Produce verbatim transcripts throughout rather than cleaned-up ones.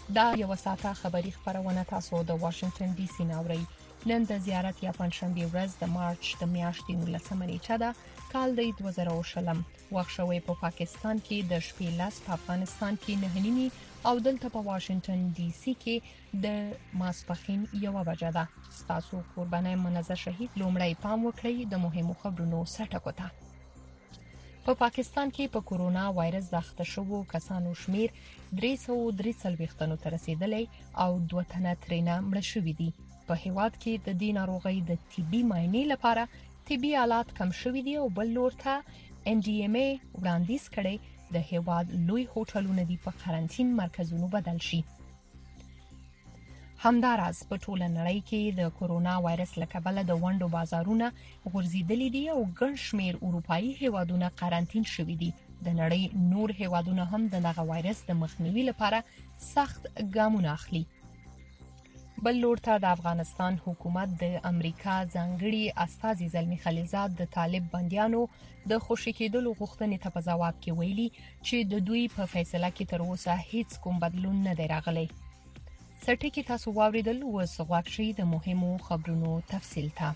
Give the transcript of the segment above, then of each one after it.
دا یو ساعته خبری خبرونه تاسو د واشنگټن ډي سي ناوړي. نن د زیارت یا پنځشنبه ورځ د مارچ د میاشتې نولسمه نیټه ده، کال د دوه زره او شلم. وخت شوی په پاکستان کې د شپې لاس، په افغانستان کې نه نیمه او دلته په واشنگټن ډي سي کې د ماسپخین یو بجه ده. تاسو قربانای منځ شهید لومړی پام وکړئ د مهمو خبرونو سرټکو ته. په پاکستان کې په کورونا وایرس د اخته شوو کسانو شمیر درې سوه او درې څلوېښت تنو ته رسیدلی او دوه تنه ترېنه مړه شوي دي. په هیواد کې د دې ناروغۍ د طبي معاینې لپاره طبي آلات کم شوي دي او بل لور ته ان ډي ام ای وړاندیز کړي د هیواد لوی هوټلونه دي په قرنطین مرکزونو بدل شي. همداراز په ټوله نړۍ کې د کورونا وایرس له کبله د ونډو بازارونه غورځیدلي دي او ګڼ شمیر اروپאי هیوادونه قرنطین شوي دي. د نړۍ نور هیوادونه هم دغه وایرس د مخنیوي لپاره سخت ګامونه اخلي. بل لور ته د افغانستان حکومت د امریکا ځانګړي استازي زلمی خلیلزاد د طالب بنديانو د خوشی کېدلو غوښتنې ته په ځواب کې ویلي چې د دوی په فیصله کې تر اوسه هیڅ کوم بدلون نه دی راغلی. سرټکی تاسو واوریدل او سغواک شي د مهمو خبرونو تفصیل ته.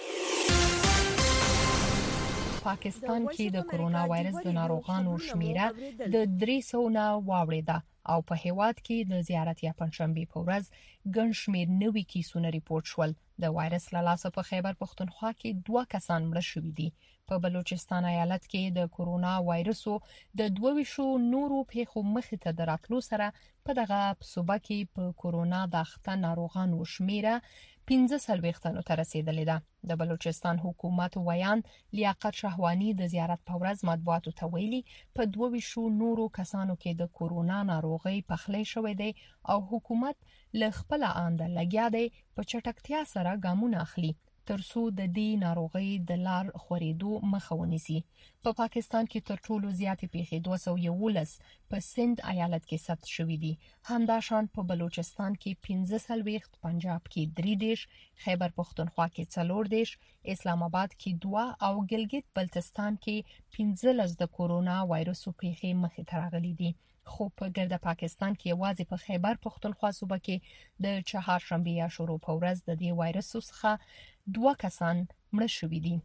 پاکستان کې د کورونا وایرس د ناروغانو شمیره د درې سوه نه واوړېده او په هیواد کې د زیارت یا پنځشنبه په ورځ ګڼ شمیر نوي کیسونه ریپورت شول. د وایرس له لاسه په خیبر پښتونخوا کې دوه کسان مړه شوي دي. په بلوچستان ایالت کې د کورونا وایرسو د دوه ویشو نورو پیښو مخې ته دراتلو سره په دغه صوبه کې په کورونا د اخته ناروغانو شمیره پنځه څلوېښت تنو ته رسیدلې ده. د بلوچستان حکومت ویان لیاقت شهوانی د زیارت په ورځ مطبوعاتو ته ویلي په دوه ویشو نورو کسانو کې د کورونا ناروغي پخلی شوې ده او حکومت له خپل آند لګیا دی په چټکتیا سره ګامونه اخلي ترڅو د دې ناروغي د لار خورېدو مخه ونیسي. په پا پاکستان کې تر ټولو زیاتې پیښې دوه سوه یوولس په سند ایالت کې ثبت شوې دي. همداشان په بلوچستان کې پنځه څلوېښت، پنجاب کې درې دېرش، خیبر پښتونخوا کې څلور دېرش، اسلام آباد کې دوه او ګلګت بلتستان کې پنځلس د کورونا وایرسو پیښې مخې ته راغلي دي. خو په ګرده پاکستان کې یوازې په خیبر پښتونخوا صوبه کې د چهارشنبه یا شروع په ورځ د دې وایرس څخه دوه کسان مړه شوي دي.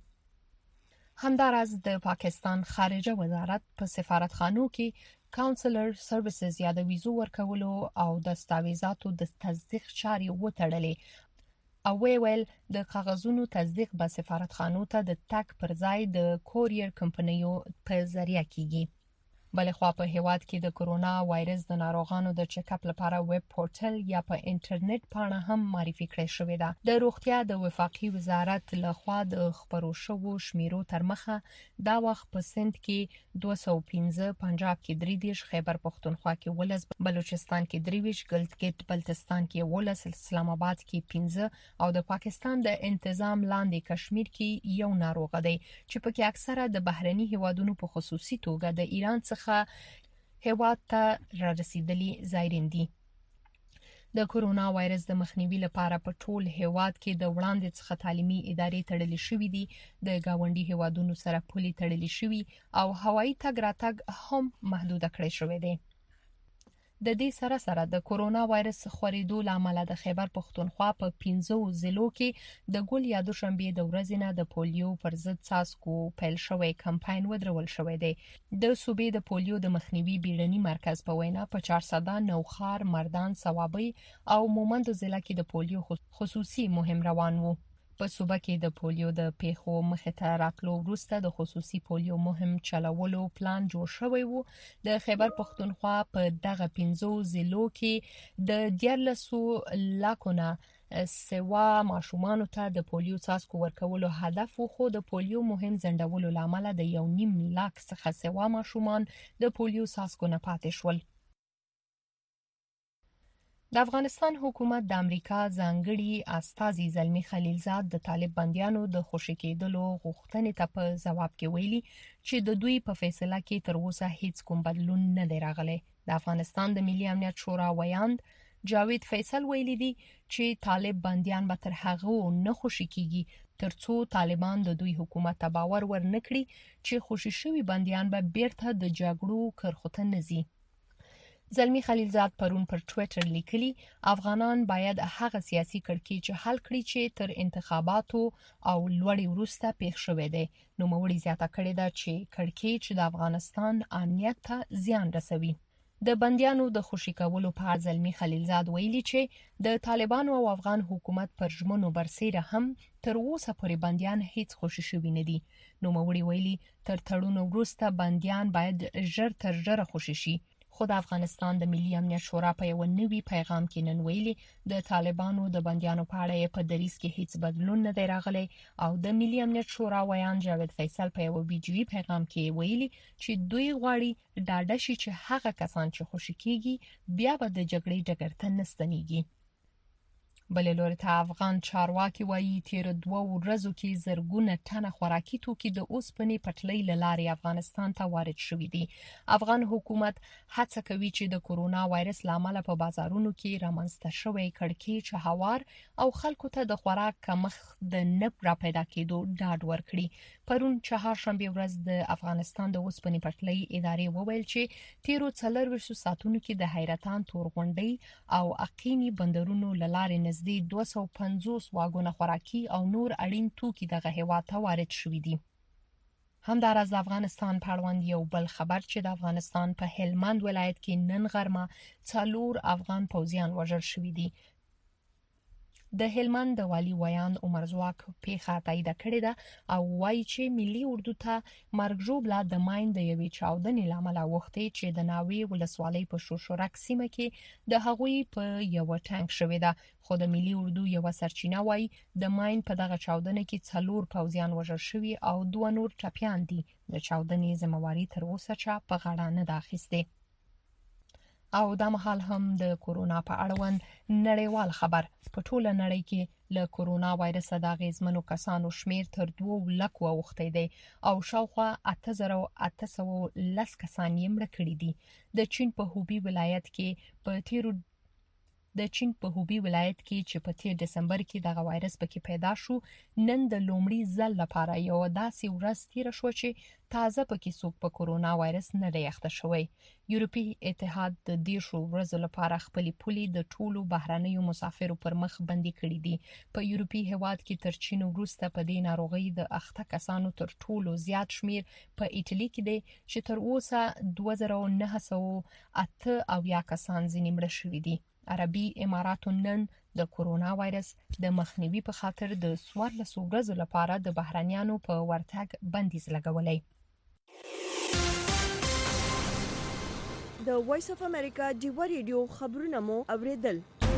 همداراز د پاکستان خارجه وزارت په سفارتخانو کې کاونسلر سروسز یا د ویزو ورکولو او دستاویزاتو د تصدیق چارې وتړلې او ویل د کاغذونو تصدیق به سفارتخانو ته د تک پر ځای د کوریر کمپنیو په ذریعہ کیږي. بلخوا په هیواد کې د کورونا وایرس د ناروغانو د چیک اپ لپاره ویب پورټل یا په انټرنیټ پاڼه هم معرفي کړې شوې ده. د روغتیا د وفاقي وزارت لخوا د خبرو شوو شمیرو تر مخه دا وخت په سند کې دوه سوه او پنځه، پنجاب کې درې دېرش، خیبر پښتونخوا کې ولس، بلوچستان کې درې ویشت، ګلګت بلتستان کې ولس، اسلام آباد کې پنځه او د پاکستان د انتظام لاندې کشمیر کې یو ناروغ دی چې پکې اکثره د بهرني هیوادونو په خصوصي توګه د ایران څخه هیواد ته را رسیدلي زایرین دي. د کورونا وایرس د مخنیوي لپاره په ټول هیواد کې د وړاندې څخه تعلیمي ادارې تړلې شوې دي، د گاونډي هیوادونو سره پولي تړلې شوې او هوایي تګ راتګ هم محدود کړی شوی دی. د دې سره سره د کورونا وایرس خورېدو لامل د خیبر پښتونخوا په پنځو ضلعو کې د ګل یا دوشنبه د ورځې نه د پولیو پر ضد څاڅکو پیل شوی کمپاین ودرول شوی دی. د صوبې د پولیو د مخنیوي بیړني مرکز په وینا په چارسده، نوخار، مردان، صوابۍ او مومند ضلع کې د پولیو خصوصي مهم روان وو. په صوبه کې د پولیو د پیښو مخې ته راتلو وروسته د خصوصي پولیو مهم چلولو پلان جوړ شوی وو. د خیبر پښتونخوا په دغه پنځو ضلعو کې د دیارلسو لاکو نه سوا ماشومانو ته د پولیو څاڅکو ورکولو هدف وو، خو د پولیو مهم ځنډولو لامل د یو نیم لاک څخه سوا ماشومان د پولیو څاڅکو نه پاتې شول. د افغانستان حکومت د امریکا ځانګړي استازي زلمی خلیلزاد د طالب بنديانو د خوشی کېدلو غوښتنې ته په ځواب کې ویلي چې د دوی په فیصله کې تر اوسه هیڅ کوم بدلون نه دی راغلی. د افغانستان د ملي امنیت شورا ویاند جاوید فیصل ویلي دی چې طالب بنديان به تر هغه نه خوشی کیږي ترڅو طالبان د دوی حکومت ته باور ورنکړي چې خوشی شوي بنديان به بیرته د جګړو کرخو ته نزي. زلمی خلیلزاد پرون پر ټوئیټر لیکلی افغانان باید هغه سیاسي کړکېچ حل کړي چې تر انتخاباتو او لوړې وروسته پیښ شوې ده. نو موري زیاته کړې ده چې کړکېچ د افغانستان امنیت ته زیان رسوي. د بندیانو د خوشي کولو په اړه زلمی خلیلزاد ویلي چې د طالبانو او افغان حکومت پر ژمنو برسېره هم تر اوسه پورې بندیان هیڅ خوشي شوي نه دي. نو موري ویلي تر تړون وروسته بندیان باید ژر تر ژره خوشي شي. خو د افغانستان د ملي امنیت شورا په یو نوي پیغام کې نن ویلي د طالبانو د بندیانو په اړه په دریځ کې هیڅ بدلون نه دی راغلی او د ملي امنیت شورا ویان جاوید فیصل په یو ویډیویي پیغام کې ویلي چې دوی غواړي ډاډه شي چې هغه کسان چې خوشي کیږي بیا به د جګړې ډګر ته نه ستنېږي. بلې لوري ته افغان چارواکي وایي تیر دوه ورځو کې زرګونه ټنه خوراکي توکي د اوسپنې پټلۍ له لارې افغانستان ته وارد شوي دي. افغان حکومت هڅه کوي چې د کورونا وایرس لامل په بازارونو کې رامنځته شوی کړکېچ هوار او خلکو ته د خوراک کمښت د نه را پیدا کېدو ډاډ ورکړي. پرون چهارشنبه ورځ د افغانستان د اوسپنې پټلۍ ادارې وویل چې تیرو څلورویشتو ساعتونو کې د حیرتان تورغونډۍ او اقینی بندرونو له لارې نږدې دوه سوه پنځوس واګونه خوراکي او نور اړین توکي دغه هیواد ته وارد شوي دي. همداراز د افغانستان په اړوند یو بل خبر چې د افغانستان په هلمند ولایت کې نن غرمه څلور افغان پوځیان وژل شوي دي. د هلمند د والي ویان عمر ځواک پیښه تایید کړې ده او وایي چې ملي اردو ته مرګ ژوبله د ماین د یوې چاودنې لامل اوختي چې د ناوې ولسوالۍ په شوشورک سیمه کې د هغوی په یو ټانک شوې ده. خو د ملي اردو یو سرچینه وایي د ماین په دغه چاودنه کې څلور پوځیان وژل شوي او دوه نور ټپیان دي. د چاودنې ذمہواری تر اوسه چا په غاړه نه ده اخیستې. او دا مهال هم د کورونا په اړوند نړیوال خبر په ټوله نړۍ کې له کورونا وایرس د اغیزمنو کسانو شمیر تر دوه لکو اوختی دی او شاوخوا اته زره اته سوه لس کسان یې مړه کړي دي. د چین په هوبی ولایت کې په تیرو د چین په هوبی ولایت کې چې په تیر دسمبر کې دغه وایرس پکې پیدا شو نن د لومړي ځل لپاره یو داسې ورځ تیر شو چې تازه پکې څوک په کورونا وایرس نه دی اخته شوی. یورپی اتحاد د دې شو ورځ لپاره خپل پولي د ټولو بهرنیو مسافرو پر مخ بندي کړي دي. په یورپی هیواد کې تر چین وروسته په دې ناروغي د اخته کسانو تر ټولو زیات شمیر په ایټالي کې دی چې تر اوسه دوه زره نه سوه اته اویا کسان ځینې مړه شوي دي. عربي اماراتو نن د کورونا وایرس د مخنیوي په خاطر د څوارلسو ورځو لپاره د بهرنیانو په ورتګ بندیز لګولی. د وایس اف امریکا ډیوه ریډیو خبرونه مو اوریدل.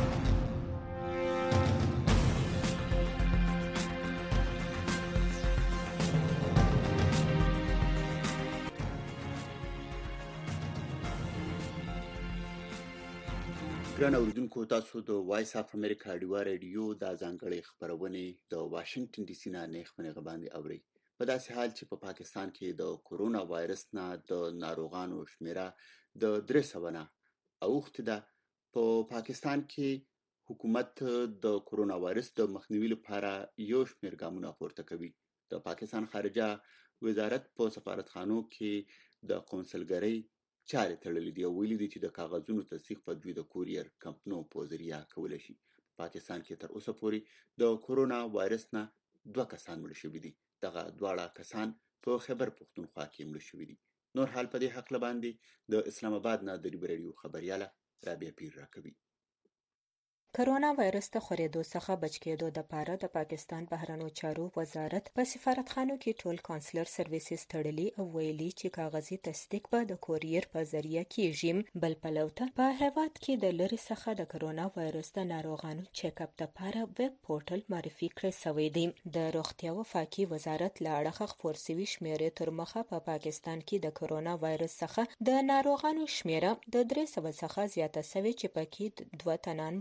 ګران اوریدونکو تاسو د وایس اف امریکا ډیوه ریډیو د ځانګړي خبرونه د واشنگټن ډي سي نه نېخمنه غباندې اوري. په داسې حال چې په پاکستان کې د کورونا وایرس نه د ناروغانو شمیره د درې سوه نه اوخته ده. په پاکستان کې حکومت د کورونا وایرس د مخنیوي لپاره یو شمېر ګامونه پورته کوي. د پاکستان خارجه وزارت په سفارتخانو کې د قونسلګرۍ چارې تړلې دي او ویلي دي چې د کاغذونو تصدیق په دوی د کوریر کمپنو په ذریعہ کولای شي. پاکستان کې تر اوسه پورې د کورونا وایرس نه دوه کسان مړه شوي دي. دغه دواړه کسان په خیبر پختونخوا کې مړه شوي دي. نور حال په دې حق لباندې د اسلام آباد نه د ریډیو خبرياله رابعه پیر راکوي. کرونا وایرس ته خورېدو څخه بچ کېدو د پاره د پاکستان بهرنیو چارو وزارت په سفارتخانو کې ټول کانسلر سرویسز تړلي او ویلي چې کاغذي تصدیق به د کوریر په ذریعہ کیږي. بل پلو ته په هیواد کې د لری څخه د کرونا وایرس د ناروغانو چیک اپ لپاره ویب پورټل معرفي کړی شوی دی. د روغتیا وفاقي وزارت له اړخه خپور شوی شمیرې تر مخه په پا پاکستان کې د کرونا وایرس څخه د ناروغانو شمیره د درې سوه څخه زیاته شوی چې پکې دوه تنان مړه شوي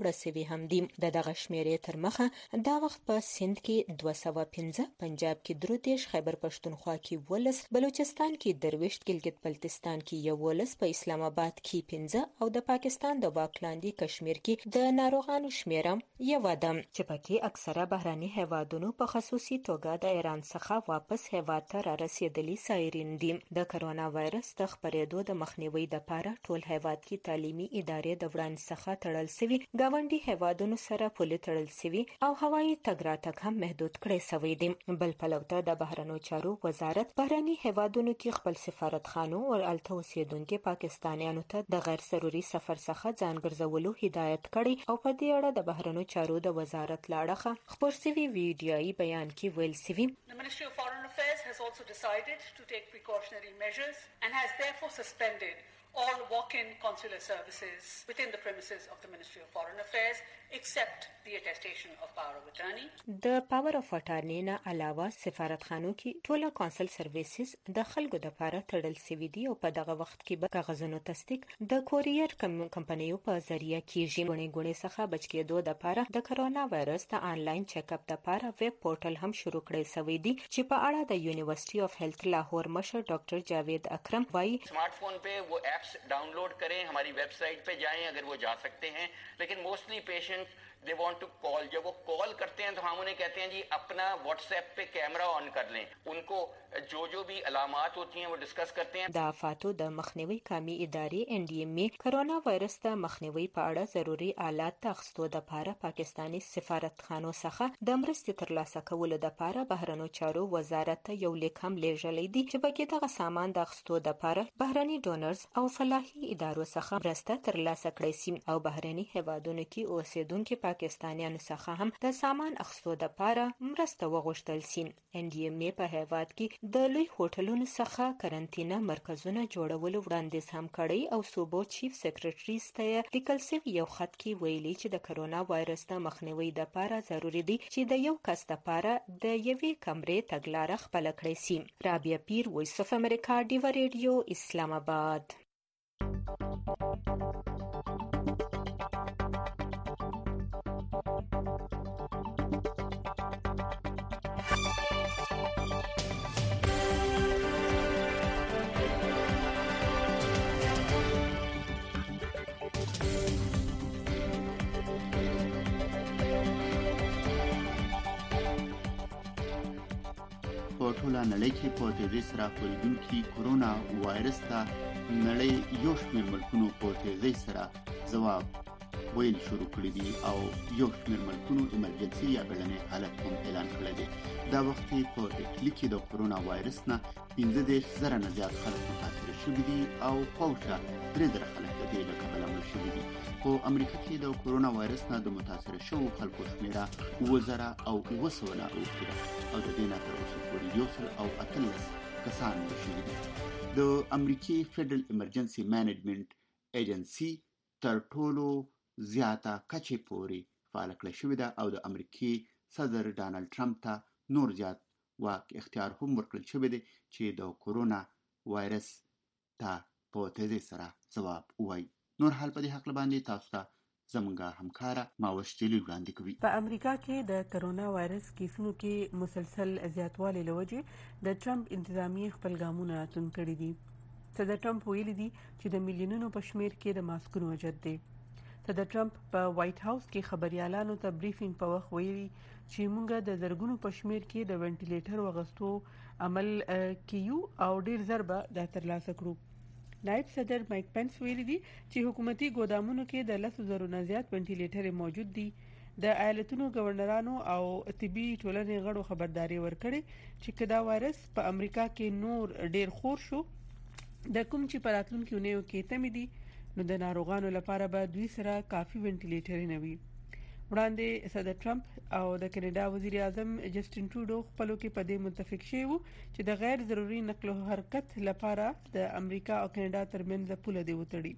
شوي هم دي. د دغه شمیرې تر مخه دا وخت په سند کې دوه سوه پنځه، پنجاب کې درې دېرش، خیبر پښتونخوا کې ولس، بلوچستان کې درویشت، ګلګت بلتستان کې یولس، په اسلام آباد کې پنځه او د پاکستان د واک لاندې کشمیر کې د ناروغانو شمیره یوه ده چې پکې اکثره بهراني هیوادونو په خصوصي توګه د ایران څخه واپس هیواد ته را رسیدلي سایرین دي. د کرونا وایرس د خپرېدو د مخنیوي لپاره ټول هیواد کې تعلیمي ادارې د وړاندې څخه تړل شوي، ګاونډي هیوادونو سره پولې تړل شوي او هوایي تګ راتګ هم محدود کړی شوی دی. بل پلو ته د بهرنیو چارو وزارت بهرني هیوادونو کې خپل سفارتخانو او الته اوسیدونکو پاکستانیانو ته د غیر ضروري سفر څخه ځان ګرځولو هدایت کړی او په دې اړه د بهرنیو چارو د وزارت لاړه خبر شوی ویډیويي بیان کې ویل شوی. The Ministry of Foreign Affairs has also decided to take precautionary measures and has therefore suspended all walk-in consular services within the premises of the Ministry of Foreign Affairs except the attestation of power of attorney. د پاور اف اټارنی نه علاوه سفارتخانو کې ټول کونسل سرویسز د خلکو د لپاره تړل شوي دي او په دغه وخت کې به کاغذونو تصدیق د کوریر کمپنیو په ذریعہ کیږي. غونې غونې څخه بچ کېدو لپاره د کرونا وایرس د آنلاین چیک اپ لپاره ویب پورټل هم شروع کړی شوی دی چې په اړه د یونیورسيټي اف هیلث لاهور مشر ډاکټر جاوید اکرم وايي smart phone पे वो apps download करें, हमारी वेबसाइट पे जाएं अगर वो जा सकते हैं, लेकिन mostly patient they want to call. जब वो कॉल करते हैं तो हम उन्हें कहते हैं जी अपना व्हाट्सएप पे कैमरा ऑन कर लें. उनको जो जो भी अलामात होती हैं वो डिस्कस करते हैं. د افاتو د مخنیوي قومي ادارې ان ډي ام ای کرونا وایرس د مخنیوي په اړه ضروري آلات تخصصو د لپاره پاکستاني سفارتخانو څخه د مرستې ترلاسه کولو لپاره بهرنیو چارو وزارت ته یو لیک هم لیږلی دی چې پکې دغه سامان د اخیستو لپاره بهرني ډونرز او فلاحي ادارو څخه مرسته ترلاسه کړي سي او بهرني هیوادونو کې اوسیدونکو پاکستانیانو څخه هم د سامان اخیستو لپاره مرسته وغوښتل سي. ان ډي ام ای په هیواد کې د لوی هوټلونو څخه کرنټینا مرکزونه جوړولو وړاندیز هم کړی او صوبو چیف سیکریټریز ته لیکل شوی یو خط کې ویلي چې د کرونا وایرس د مخنیوي لپاره ضروری دی چې د یو کس لپاره د یوې کمرې تګلاره خپل کړی سي. رابعه پیر، وایس اف امریکا، ډیوا ریډیو، اسلام آباد. په ټوله نړۍ کې په تیزۍ سره خپرېدونکي کرونا وایرس ته نړۍ یو شمېر ملکونو په تیزۍ سره ځواب ویل شروع کړی دي او یو شمېر ملکونو ایمرجنسي یا بیړنی حالت هم اعلان کړی دی. دا وخت په اټلی کې د کرونا وایرس نه پنځه دېرش زره نه زیات خلک متاثر شوي دي او پوښه درې زره خلک د دې له کبله مړه شوي دي. په امریکا کې د کرونا وایرس نه د متاثر شوو خلکو شمیره اووه زره او اووه سوه نه اوښتې ده او د دې نه تر اوسه پورې یو سل او اتلس کسان مړه شوي دي. د امریکې فیډرل ایمرجنسي مینجمنټ ایجنسي تر ټولو زیاته کچې پورې فعاله کړې شوې ده او د امریکې صدر ډانلډ ټرمپ ته نور زیات واک اختیار هم ورکړل شوی دی چې د کرونا وایرس ته په تیزۍ سره ځواب ووایي. نور حال په دې حق باندې تاسو ته زمونږ همکاره ماوش جلیل وړاندې کوي. په امریکا کې د کرونا وایرس کیسونو کې مسلسل زیاتوالی له وجې د ټرمپ انتظامیه خپل ګامونه راتون کړي دي. صدر ټرمپ ویلي دي چې د میلیونونو په شمیر کې د ماسکونو وجد دی. صدر ټرمپ په وایټ هاوس کې خبريالانو ته بریفینګ په وخت ویلي چې موږ د زرګونو په شمیر کې د وینټیلیټر وغستو عمل کیو او ډیر ضربه د ترلاسه کړو. نائب صدر مایک پنس ویلي دي چې حکومتي ګودامونو کې د لسو زرو نه زیات وینټیلیټر موجود دي. د ایالتونو گورنرانو او طبي ټولنې غړو خبرداري ورکړي چې کدا وایرس په امریکا کې نور ډیر خور شو د کوم چې پراتلونکو نیو کې تمې دي نو د ناروغانو لپاره به دوی سره کافي وینټیلیټر نه وي. وړاندې صدر ټرمپ او د کینیډا وزیر اعظم جسټین ټروډو خپلو کې په دې متفق شوي وو چې د غیر ضروري نقل او حرکت لپاره د امریکا او کینیډا ترمنځ پوله دی وتړي.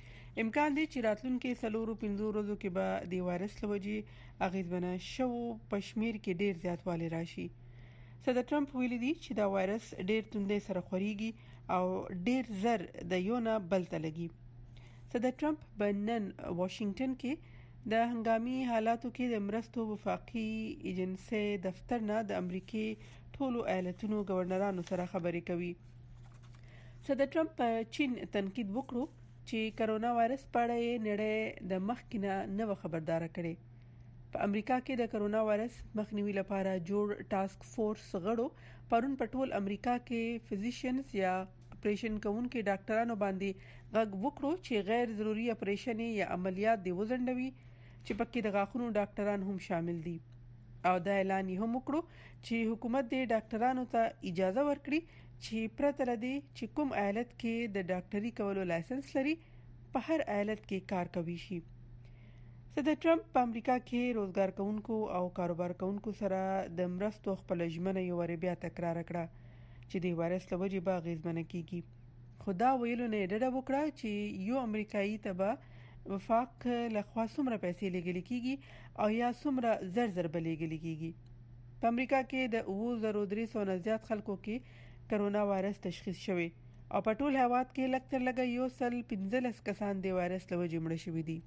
امکان دی چې راتلونکي څلورو پنځو ورځو کې به د وایرس لوجې اغیزمنه شو پشمیر کې ډیر زیاتوالی راشي. صدر ټرمپ ویلي دي چې دا وایرس ډیر توندې سره خوريږي او ډیر زر د یو نه بل ته لګي. صدر ټرمپ په نن واشنگټن کې د هنګامي حالاتو کې د مرستو وفاقي ایجنسي دفتر نه د امریکای ټولو ایالتونو گورنرانو سره خبرې کوي. صدر ټرمپ په چین تنقید وکړو چې کرونا وایرس په اړه نړۍ د مخکینه نو خبردار کړي. په امریکا کې د کرونا وایرس مخنیوي لپاره جوړ ټاسک فورس غړو پرون په ټول امریکا کې فزیشنز یا اپریشن کوونکي ډاکټرانو باندې غږ وکړو چې غیر ضروري اپریشن یا عملیات دی وزندوي چې پکې د غاښونو ډاکټران هم شامل دي. او دا اعلان هم وکړو چې حکومت د ډاکټرانو ته اجازه ورکړي چې پرته لدی چې کوم ایالت کې د ډاکټري کولو لایسنس لري په هر ایالت کې کار کوي شي. صدر ټرمپ په امریکا کې روزګار کوونکو او کاروبار کوونکو سره د مرستو خپل ژمنه یو ور بیا تکرار کړه چې د وایرس له وجې به غیزمنه کیږي. خدا ویلو نه ډډه وکړه چې یو امریکایي تبه وفاق لخوا څومره پیسې لګل کیږي او یا څومره زر زر بلګل کیږي. په امریکا کې د اوه زره درې سوه نه زیات خلکو کې کرونا وایرس تشخیص شوی او په ټول هیواد کې لکتر لګا یو سل پنځلس کسان د وایرس له وجې مړه شوي دي.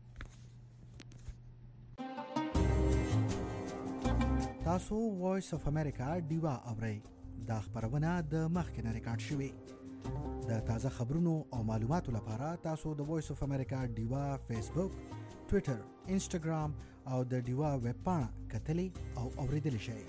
تاسو وایس اف امریکا ډیوا اورئ. دا خبرونه د مخکنه ریکارډ شوی. د تازه خبرونو او معلوماتو لپاره تاسو د وایس اف امریکا ډیوا فیسبوک، ټوئیټر، انسټاګرام او د ډیوا ویب پاڼه کتلی او اوریدلی شئ.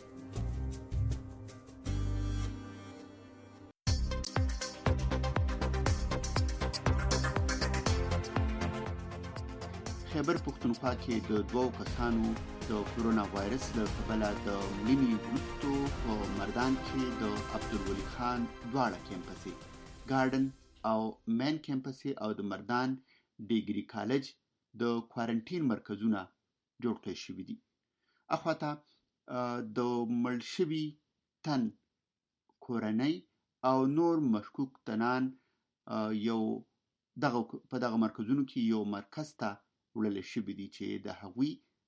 خیبر پختونخوا کې د دوو کسانو د کورونا وایرس له کبله د مړینې وروسته په مردان کې د عبدالولي خان دواړه کیمپسې ګارډن او مین کیمپسې او د مردان ډیګري کالج د کوارنټین مرکزونه جوړ کړی شوي دي. اخواته د مړ شوي تن کورنۍ او نور مشکوک تنان یو دغه په دغه مرکزونو کې یو مرکز ته وړل شوي دي چې د هغوی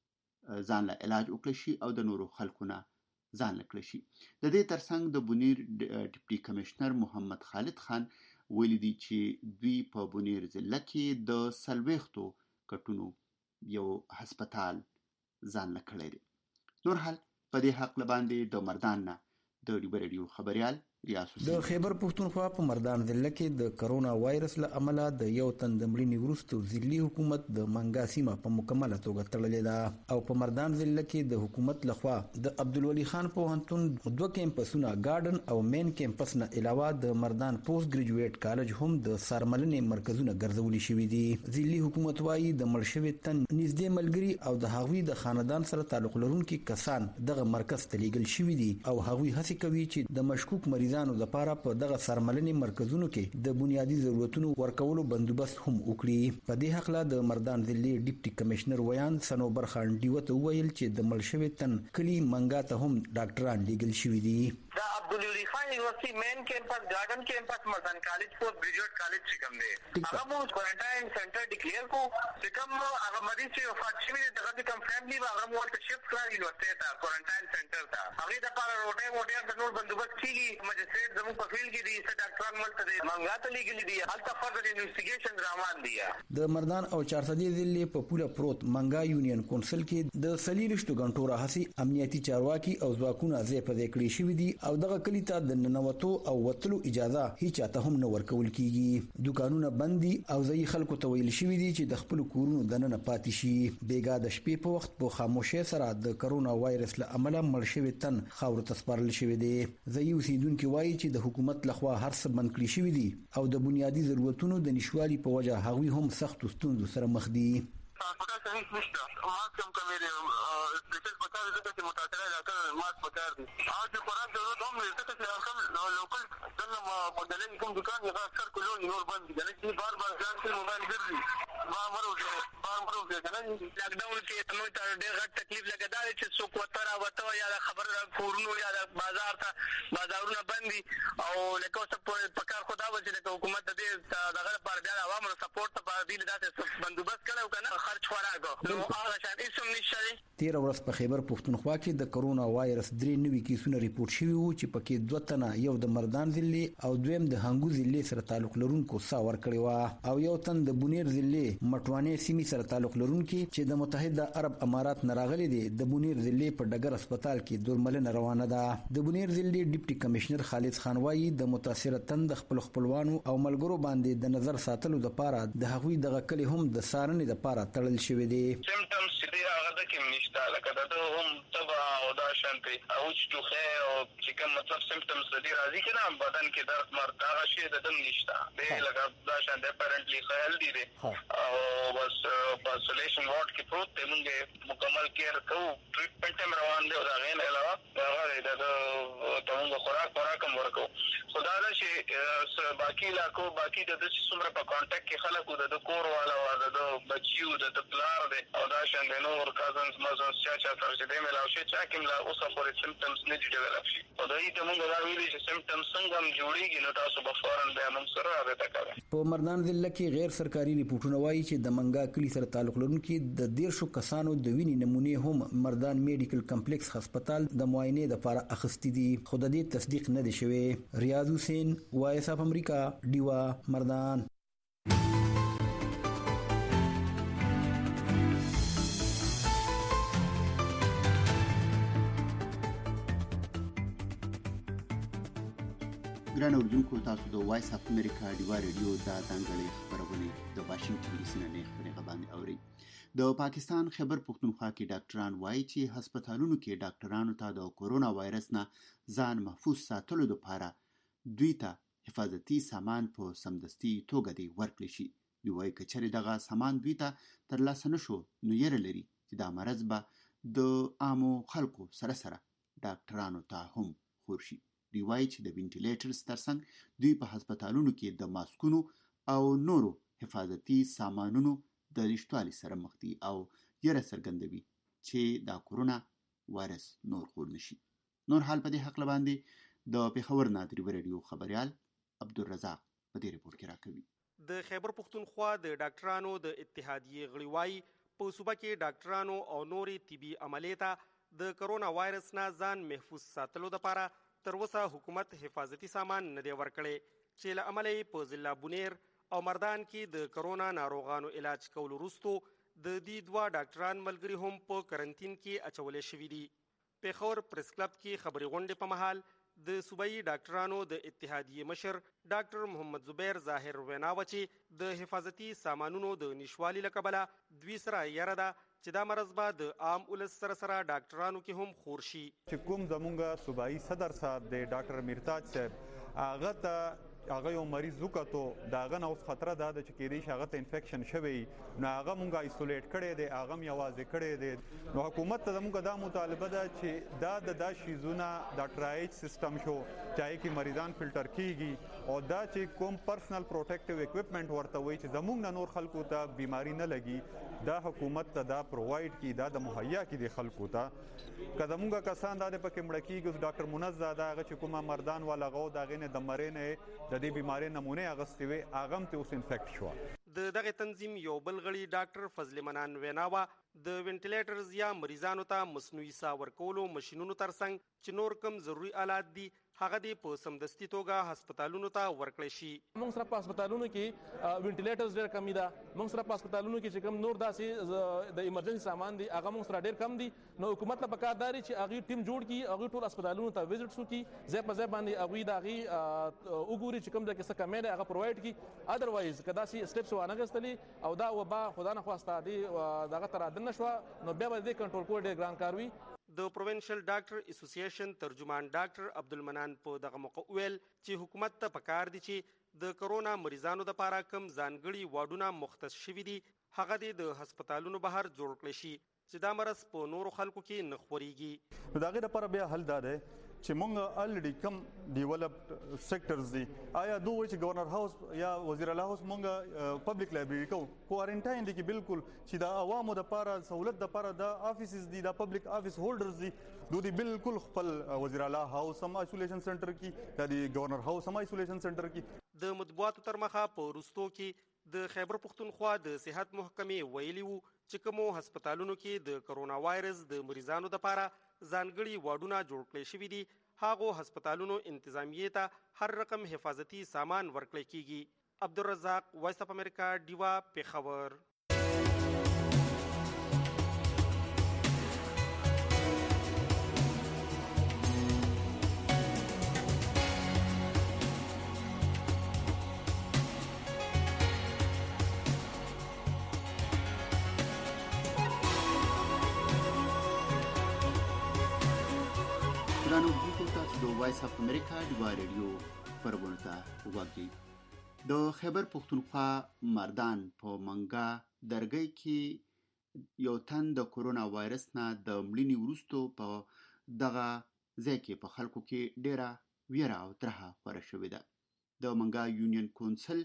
ځان له علاج وکړي شي او د نورو خلکو نه ځان کړی شي. د دې ترڅنګ د بونیر ډیپټي کمشنر محمد خالد خان ویلي دي چې دوی په بونیر ضلع کې د څلوېښتو کټونو یو هسپتال ځان کړی دی. نور حال په دې حق باندې د مردان نه د ډیبر ریډیو خبريال د خیبر پختونخوا په مردان ضلع کې د کرونا وایرس له امله د یو تن د مړینې وروسته ضلعي حکومت د منګا سیمه په مکمله توګه تړلې ده او په مردان ضلع کې د حکومت لخوا د عبدالولي خان پوهنتون دوه کیمپسونه ګارډن او مین کیمپس نه علاوه د مردان پوسټ ګریجویټ کالج هم د سرملنې مرکزونه ګرځولي شوي دي. ضلعي حکومت وايي د مړ شوي تن نږدې ملګري او د هغوی د خاندان سره تعلق لرونکي کسان دغه مرکز ته لیږل شوي دي او هغوی هڅې کوي چې د مشکوک مریض د لپاره په دغه سرملنې مرکزونو کې د بنیادی ضرورتونو ورکولو بندوبست هم وکړي. په دې حق لا د مردان ضلع ډیپټي کمشنر ویان سنوبر خان ډیو ته ویل چې د مړ شوي تن کلی منګا ته هم ډاکټران لیږل شوي دي. دا عبدالولي خان یونیورسيټي مین کیمپس ګارډن کیمپس مردان کالج پوسټ ګریجویټ کالج چې کوم دی هغه مو کوارنټاین سنټر ډیکلیئر کو چې کوم هغه مریض چې وفات شوی دی دغه کوم فیملی هغه مو ورته شفټ کړی یونیورسيټي ته کوارنټاین سنټر ته هغه د لپاره روټي موټر د نور بندوبست کیږي. مجسټریټ زموږ په فیلډ کې دي چې ډاکټران ملته دي منګا ته لیږلي دي هلته فردر انویسټیګیشن روان دي. د مردان او چارسدي ضلع په پوله پروت منګا یونین کونسل کې د سلیلشتو غنټو راهسي امنیتي چارواکي او ځواکونه ځای په ځای کړی شوي دي او دغه کلی ته د ننوتو او وتلو اجازه هیڅ چاته هم نه ورکول کیږي. دکانونه بند دي او ځای خلکو ته ویل شوي دي چې د خپل کورونو دننه پاتې شي. بیګا د شپې په وخت په خاموشۍ سره د کرونا وایرس له امله مړ شوي تن خاورو ته سپارل شوی دی. ځای اوسیدونکي وایي چې د حکومت لخوا هر څه بند کړي شوي دي او د بنیادي ضرورتونو د نشوالي په وجه هغوی هم سختو ستونزو سره مخ دي. هسپتال ته هیڅ نشته. ماسک هم کمې دی. سپیشل پکار دی ځکه چې متاثره ډاکټر ماسک پکار دی. هغه چې خوراک ضرورت هم دی ځکه چې کوم لوکل دلته مګدلې کوم دکان یې هغه اکثر کلو نور بند دي. یعنې چې بار بار ځان کې موبایل ګرځي بار مرو بار مرو کنه لاکډاون کې نو ته ډېر غټ تکلیف لګیدا چې څوک وتر وته یا خبر کورونو یا بازار ته بازارونه بند دي او لکه څه پکار خدا و چې حکومت د دې دغه لپاره بیا عوامو سپورټ ته باندې داسې بندوبست کړو کنه خرچ خوراک نو هغه شان هیڅ هم نشته. تیر ورځ په خیبر پښتونخوا کې د کرونا وایرس درې نوي کیسونه ریپورت شوي وو چې پکې دوه تنه یو د مردان ضلع او دویم د هنګو ضلع سره تعلق لرونکو سا ورکړی و او یو تن د بونیر ضلع مټوانې سیمې سره تعلق لرونکي چې د متحده عرب امارات نه راغلي دي. د بونیر ضلع په ډګر هسپتال کې درملنه روانه ده. د بونیر ضلع ډیپټي کمشنر خالد خان وایي د متاثره تن د خپل خپلوانو او ملګرو باندې د نظر ساتلو لپاره د هغوی د غکلې هم د سارنې لپاره تړل شوی دی. سیمټمز چې هغه د کوم نشته لکه د هم تبع او دا شانتي او چې خو او چې کوم مطلب سیمټمز د دې راځي کنه بدن کې درد مردا شي د دم نشته به لکه دا شانتي اپیرنټلی خیال دي او بس په سولېشن وارډ کې پروت دی موږ مکمل کیر کوو ټریټمنټ هم روان دی او دا غین علاوه هغه د تاسو خوراک خوراک هم ورکو خدا دا چې باقي علاقو باقي د څومره په کانټیکټ کې خلکو د کور والا او د بچیو د پلار دی او دا شانتي نور کازنز مزونز چا چا تر دې ملاو شي چا کوم لا اوسه پورې سیمټمز نه دي ډیولپ شي او دا یې موږ دا ویلي چې سیمټمز څنګه هم جوړیږي نو تاسو به فورن به موږ سره رابطه کوو. په مردان ضلع کې غیر سرکاري ریپورتونه وایي چې د منګا کلی سره تعلق لرونکي د دیرشو کسانو د وینې نمونې هم مردان میډیکل کمپلیکس هسپتال د معاینې لپاره اخیستې دي خو د دې تصدیق نه دی شوی. ریاض حسین وایس اف امریکا ډیوا مردان. ګران اوریدونکو تاسو د وایس اف امریکا ډیوا ریډیو د ځانګړي خبرونه د واشنگټن ډي سي نه خبرونه باندې اوري. د پاکستان خیبر پښتونخوا کې ډاکټران وایي چې هسپتالونو کې ډاکټرانو ته د کورونا وایرس نه ځان محفوظ ساتلو لپاره دوی ته حفاظتي سامان په سمدستي توګه دی ورکړل شي. دوی وایي که چېرې دغه سامان دوی ته ترلاسه نه شو نو یره لري چې دا مرض به د عامو خلکو سره سره ډاکټرانو ته هم خور شي. دوی وایي چې د وینټیلیټرز ترڅنګ دوی په هسپتالونو کې د ماسکونو او نورو حفاظتي سامانونو د نشتوالي سره مخ دي او یره څرګندوي چې دا کورونا وایرس نور خور نشي. نور حال په دې حق باندې د پیښور نادری ریډیو خبريال عبدالرزاق په دې ریپورت کې راکوي. د خیبر پښتونخوا د ډاکټرانو د اتحادیې غړي په صوبه کې ډاکټرانو او نورې طبي عملیې ته د کرونا وایرس نه ځان محفوظ ساتلو لپاره تر اوسه حکومت حفاظتي سامان نه دی ورکړی چې له امله یې په ضلع بونیر او مردان کې د کرونا ناروغانو علاج کولو وروسته د دې دوه ډاکټران ملګري هم په کرنټین کې اچولې شوي دي. پیښور پریس کلب کې خبري غونډې په مهال د صوبایي ډاکټرانو د اتحادیې مشر ډاکټر محمد زبیر ظاهر وینا و چې د حفاظتي سامانونو د نشوالي له کبله دوی سره یره ده چې دا مرض به د عام ولس سره سره ډاکټرانو کې هم خور شي. چې کوم زمونږ صوبایي صدر صاحب د ډاکټر میرتاج صاحب هغه ته هغه یو مریض وکړو داغه نو خطر ده چې کېدې شي هغه ته انفیکشن شوی نو هغه مونږه ایسولیټ کړي دي هغه مې आवाज کړي دي نو حکومت ته مونږه دا مطالبه ده چې دا د دا شیزونه د ټرایچ سیستم شو چې کی مریضان فلټر کیږي او دا چې کوم پرسنل پروټیکټیو اکوپمنٹ ورته وي چې زمونږ نور خلکو ته بیماری نه لګي دا حکومت ته دا پرووایډ کی دا د مهیا کی دي خلکو ته کله مونږه کسان دا په کې مړ کیږي ډاکټر منزه دا چې کومه مردان والا غو دا غنه د مرینه د دې بیماری نمونه اغستې وي هغه هم ته اوس انفیکټ شو. د دغه تنظیم یو بل غړي ډاکټر فضل منان ویناوا د وینټیلیټرز یا مریضانو ته مصنوعي ساه ورکولو ماشينونو ترڅنګ چې نور کوم ضروري آلات دي هغه دی په سمدستي توګه هسپتالونو ته ورکړل شي. موږ سره په هسپتالونو کې وینټیلیټرز ډېر کم دي. موږ سره په هسپتالونو کې چې کوم نور داسې د ایمرجنسي سامان دي هغه موږ سره ډېر کم دي. نو حکومت ته پکارداري چې هغه ټیم جوړ کړي هغه ټول هسپتالونو ته وزټ وکړي ځای په ځای باندې هغه داغي وګوري چې کوم د کیسه کمه ده هغه پرووایډ کړي. اذروایز کدا سي سټیپس وانه غستلې او دا وبا خدا نه خواسته دي دغه تر عدل نشو نو بیا به دې کنټرول کول ډېر ګران کار وي. د پروینشل ډاکټر اسوسییشن ترجمان ډاکټر عبدالمنان په دغه موقع ویل چې حکومت ته پکار دي چې د کرونا مریضانو لپاره کم ځانګړي واډونه مختص شوي دي هغه د هسپتالونو بهر جوړ کړي شي چې دا مرض په نورو خلکو کې نه خوريږي. نو دغه لپاره بیا حل دا دی چې مونږ الریډي کم ډیولپډ سېکټرز دي آیا دوی چې گورنر هاوس یا وزیر اعلی هاوس مونږ پبلک لایبرری کو کوارنټاین دي کې بالکل چې دا عوامو د لپاره سہولت د لپاره د افیسز دي د پبلک افیس هولډرز دي دوی بالکل خپل وزیر اعلی هاوس هم آیسولیشن سنټر کې د گورنر هاوس هم آیسولیشن سنټر کې. د مطبوعاتو تر مخه په روستو کې د خیبر پښتونخوا د صحت محکمې ویلي وو چې کومو هسپتالونو کې د کرونا وایرس د مریضانو لپاره ځانګړي واډونه جوړ کړي شوي دي هغو هسپتالونو انتظامیې ته هر رقم حفاظتي سامان ورکړی کیږي. عبدالرزاق، وایس اف امریکا، ډیوا، پېښور. وایس اف امریکا ډیوا ریډیو خبرونه ته وګورئ. د خیبر پښتونخوا مردان په منګا درګۍ کې یو تن د کرونا وایرس نه د مړینې وروسته په دغه ځای کې په خلکو کې ډیره ویره او ترهه خپره شوې ده. د منګا یونین کونسل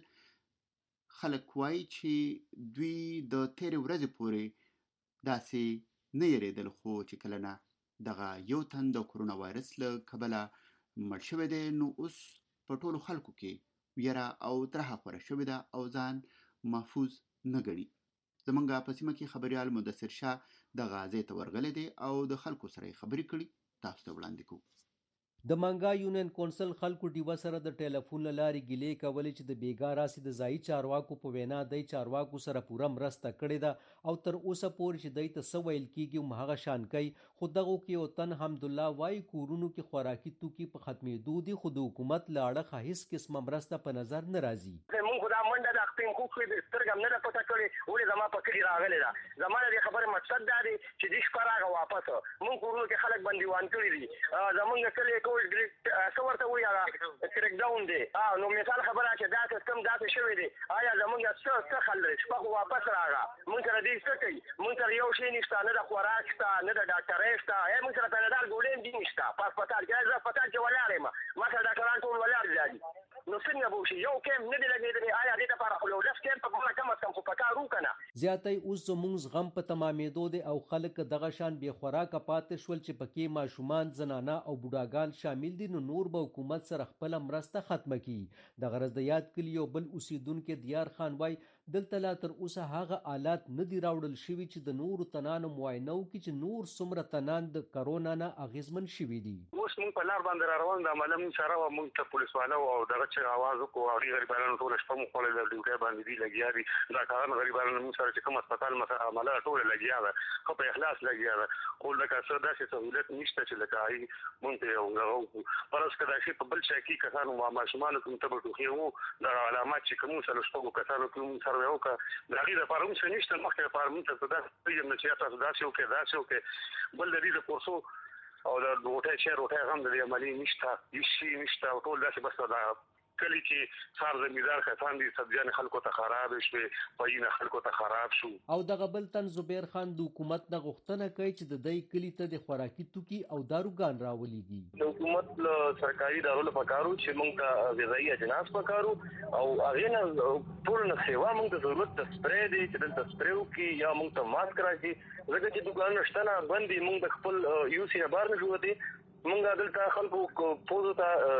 خلک وایي چې دوی د تېرې ورځې پورې داسې نه یریدل، خو چې کله نه دغه یو تن د کرونا وایرس له کبله مړ شوی دی، نو اوس په ټولو خلکو کې ویره او ترهه خپره شوې ده او ځان محفوظ نه ګڼي. زمونږ په سیمه کې خبریال مدثر شاه دغه ځای ته ورغلی دی او د خلکو سره یې خبرې کړي. تاسو ته وړاندې کوو. د منګا یونین کونسل خلکو ډیوه سره د ټلیفون له لارې ګیلې کولې چې د بیګا راسي د ځایي چارواکو په وینا دی چارواکو سره پوره مرسته کړې ده او تر اوسه پورې چې دی ته څه ویل کېږي هم هغه شان کوي. خو دغو کې یو تن حمدالله وایي کورونو کې خوراکي توکي په ختمېدو دي، خو د حکومت له اړخه هېڅ قسمه مرسته په نظر نه راځي. مونږ خو دا منډه د اختیم کوک شوې سترګه هم نه ده پته کړې ولې زما په کلي راغلې ده. زما د دې خبرې مقصد دا دی چې دې شپه راغه واپس مونږ کورونو کې خلک بندیوان کړي دي. زمونږ کلي کووډ څه ورته وایي هغه کرک ډاون دی. نو مثال خبره چې دا سیستم داسې شوی دی، آیا زمونږ څه څه حل دی؟ شپه خو واپس راغه مونږ سره دې څه کوي؟ مونږ سره یو شی نشته، نه د خوراک شته، نه د ډاکټرۍ شته، مونږ سره پنډال ګولۍ هم دي نشته. په هسپتال کې زه هسپتال کې ولاړ یم، ما سره ډاکټران ټول ولاړ دي. نو څنګه به وشي؟ یو کیمپ نه دی لګېدلی، آیا دې دپاره خو یو لس کیمپ په کم از کم خو په کار وکنه. زیاتی اوس زموږ زغم په تمامېدو دی او خلک دغه شان بې خوراکه پاتې شول چې پکې ماشومان، زنانه او بوډاګان شامل دي. نو نور به حکومت سره خپله مرسته ختمه کړي. د غرض د یاد کلي یو بل اوسیدونکي دیار خان وایي دلته لا تر اوسه هغه آلات نه دي راوړل شوي چې د نورو تنانو معاینه وکړي چې نور څومره تنان د کرونا نه اغېزمن شوي دي. اوس موږ په لار باندې را روان د عمله موږ سره وه، موږ ته پولیس والا او دغه چې اواز وکړو، هغې غریبانو ټوله شپه موږ خوړلې ده، ډیوټۍ باندې دي لګیا دي. دا کاران غریبانو موږ سره چې کوم هسپتال عمله ټوله لګیا ده، ښه په اخلاص لګیا ده. خو لکه څه داسې سهولت نشته چې لکه هغې موږ ته یو دغه وکړو. فرض که دا شي په بل چا کې کسانو ماشومانو کې موږ ته به ټوخي وو، دغه علامات چې که موږ سره شپږو کسانو کې موږ سره یې وکړه، د هغې دپاره موږ څه نشته. مخکې دپاره موږ ته څه داسې پرېږدم نه چې یا تاسو داسې وکړئ داسې وکړئ. بل د دې د کورسو او د روټۍ چای روټۍ هم د دې عملي نشته، هېڅ شي نشته او ټول داسې بس دا کلی کې څار زمیندار کسان دي، سبزیانې خلکو ته خراب شوې، پایونه خلکو ته خراب شو. او دغه بل تن زبیر خان د حکومت نه غوښتنه کوي چې د دی کلي ته د خوراکي توکي او داروګان راولېږي. د حکومت له سرکاري ادارو نه پکارو چې موږ ته غذایي اجناس پکارو او هغې نه ټول نه سیوا موږ ته ضرورت د سپری دی چې دلته سپری وکړي یا موږ ته ماسک راکړي، ځکه چې دوکانونه شته نه بند دي، موږ د خپل یو سي نه بهر نه شو وتلی. مونږ دلته خلکو پوزو ته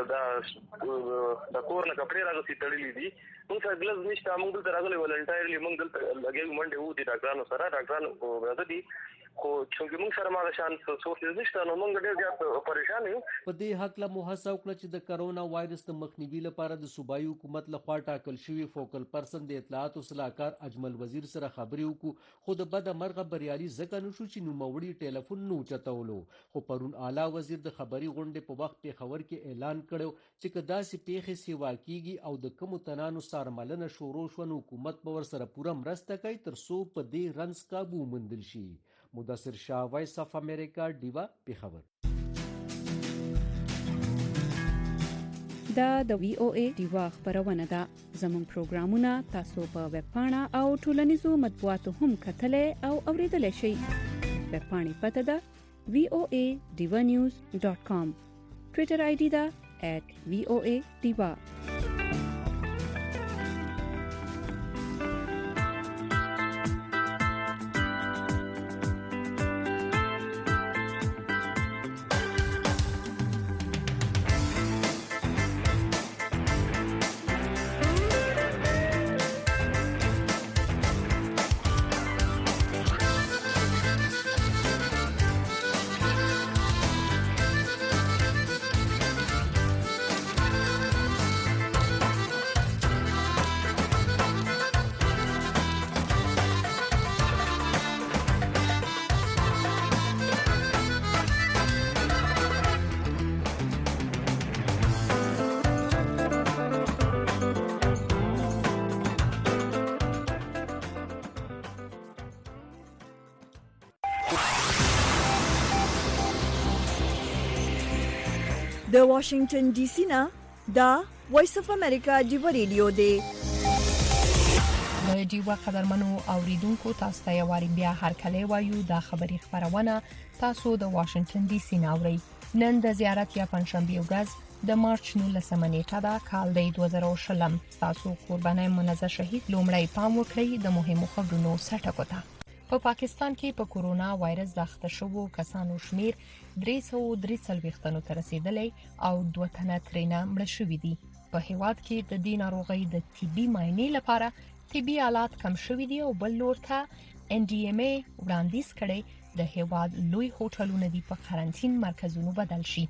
د کور نه کپړې راغوستي تړلي دي، مونږ سره ګلز نشته، مونږ دلته راغلي ولنټایرلي مونږ دلته لګېږو منډې وو دي ډاکټرانو سره، ډاکټران راته دي، خو چونکې مونږ سره ماغه شان سورسز نشته نو مونږ ډېر زیات پریشان یو. په دې هکله مو هڅه وکړه چې د کرونا وایرس د مخنیوي لپاره د صوبایي حکومت لخوا ټاکل شوي فوکل پرسن د اطلاعاتو صلاحکار اجمل وزیر سره خبرې وکړو، خو د بده مرغه بریالي ځکه نه شو چې نوموړي ټلیفون نه اوچتولو. خو پرون اعلی وزیر د خبري غونډې په وخت پېښور کې اعلان کړو چې که داسې پیښې سیوا کیږي او د کومو تنانو څارملنه شروع شوه نو حکومت به ورسره پوره مرسته کوي تر څو په دې رنځ قابو موندل شي. مدثر شاه، وایس اف امریکا، ډیوا، پېښور. دا د وی او ای ډیوا خبرونه ده. زموږ پروګرامونه تاسو په ویب پاڼه او ټولنیزو مطبوعاتو هم کتلای او اوریدلای شئ. ویب پاڼې پته ده وی او ای ډیوا نیوز ډاٹ کام. ټویټر آی ډي ده ایٹ وی او ای ډیوا. د واشنگټن ډي سي نه دا وایس اف امریکا ډیو ریډیو دی. د ډیوا قدرمنو اوریدونکو تاسو ته یواري بیا هر کله وایو د خبري خبرونه تاسو د واشنگټن ډي سي نه اورئ. نن د زیارت یا پنځشنبه ورځ د مارچ نولسمه نیټه دا کال د دوه زره شلم. تاسو قربانای منزه شهید لومړی پام وکړئ د مهمو خبرونو سټکو ته. په پا پاکستان کې په کورونا وایرس د اخته شوو کسانو شمیر درې سوه درې څلوېښت تنو ته رسیدلی او دوه تنه ترېنه مړه شوي دي. په هیواد کې د دې ناروغۍ د طبي معاینې لپاره طبي آلات کم شوي دي او بل لور ته ان ډي ام ای وړاندیز کړي د هیواد لوی هوټلونه دي په قرنټین مرکزونو بدل شي.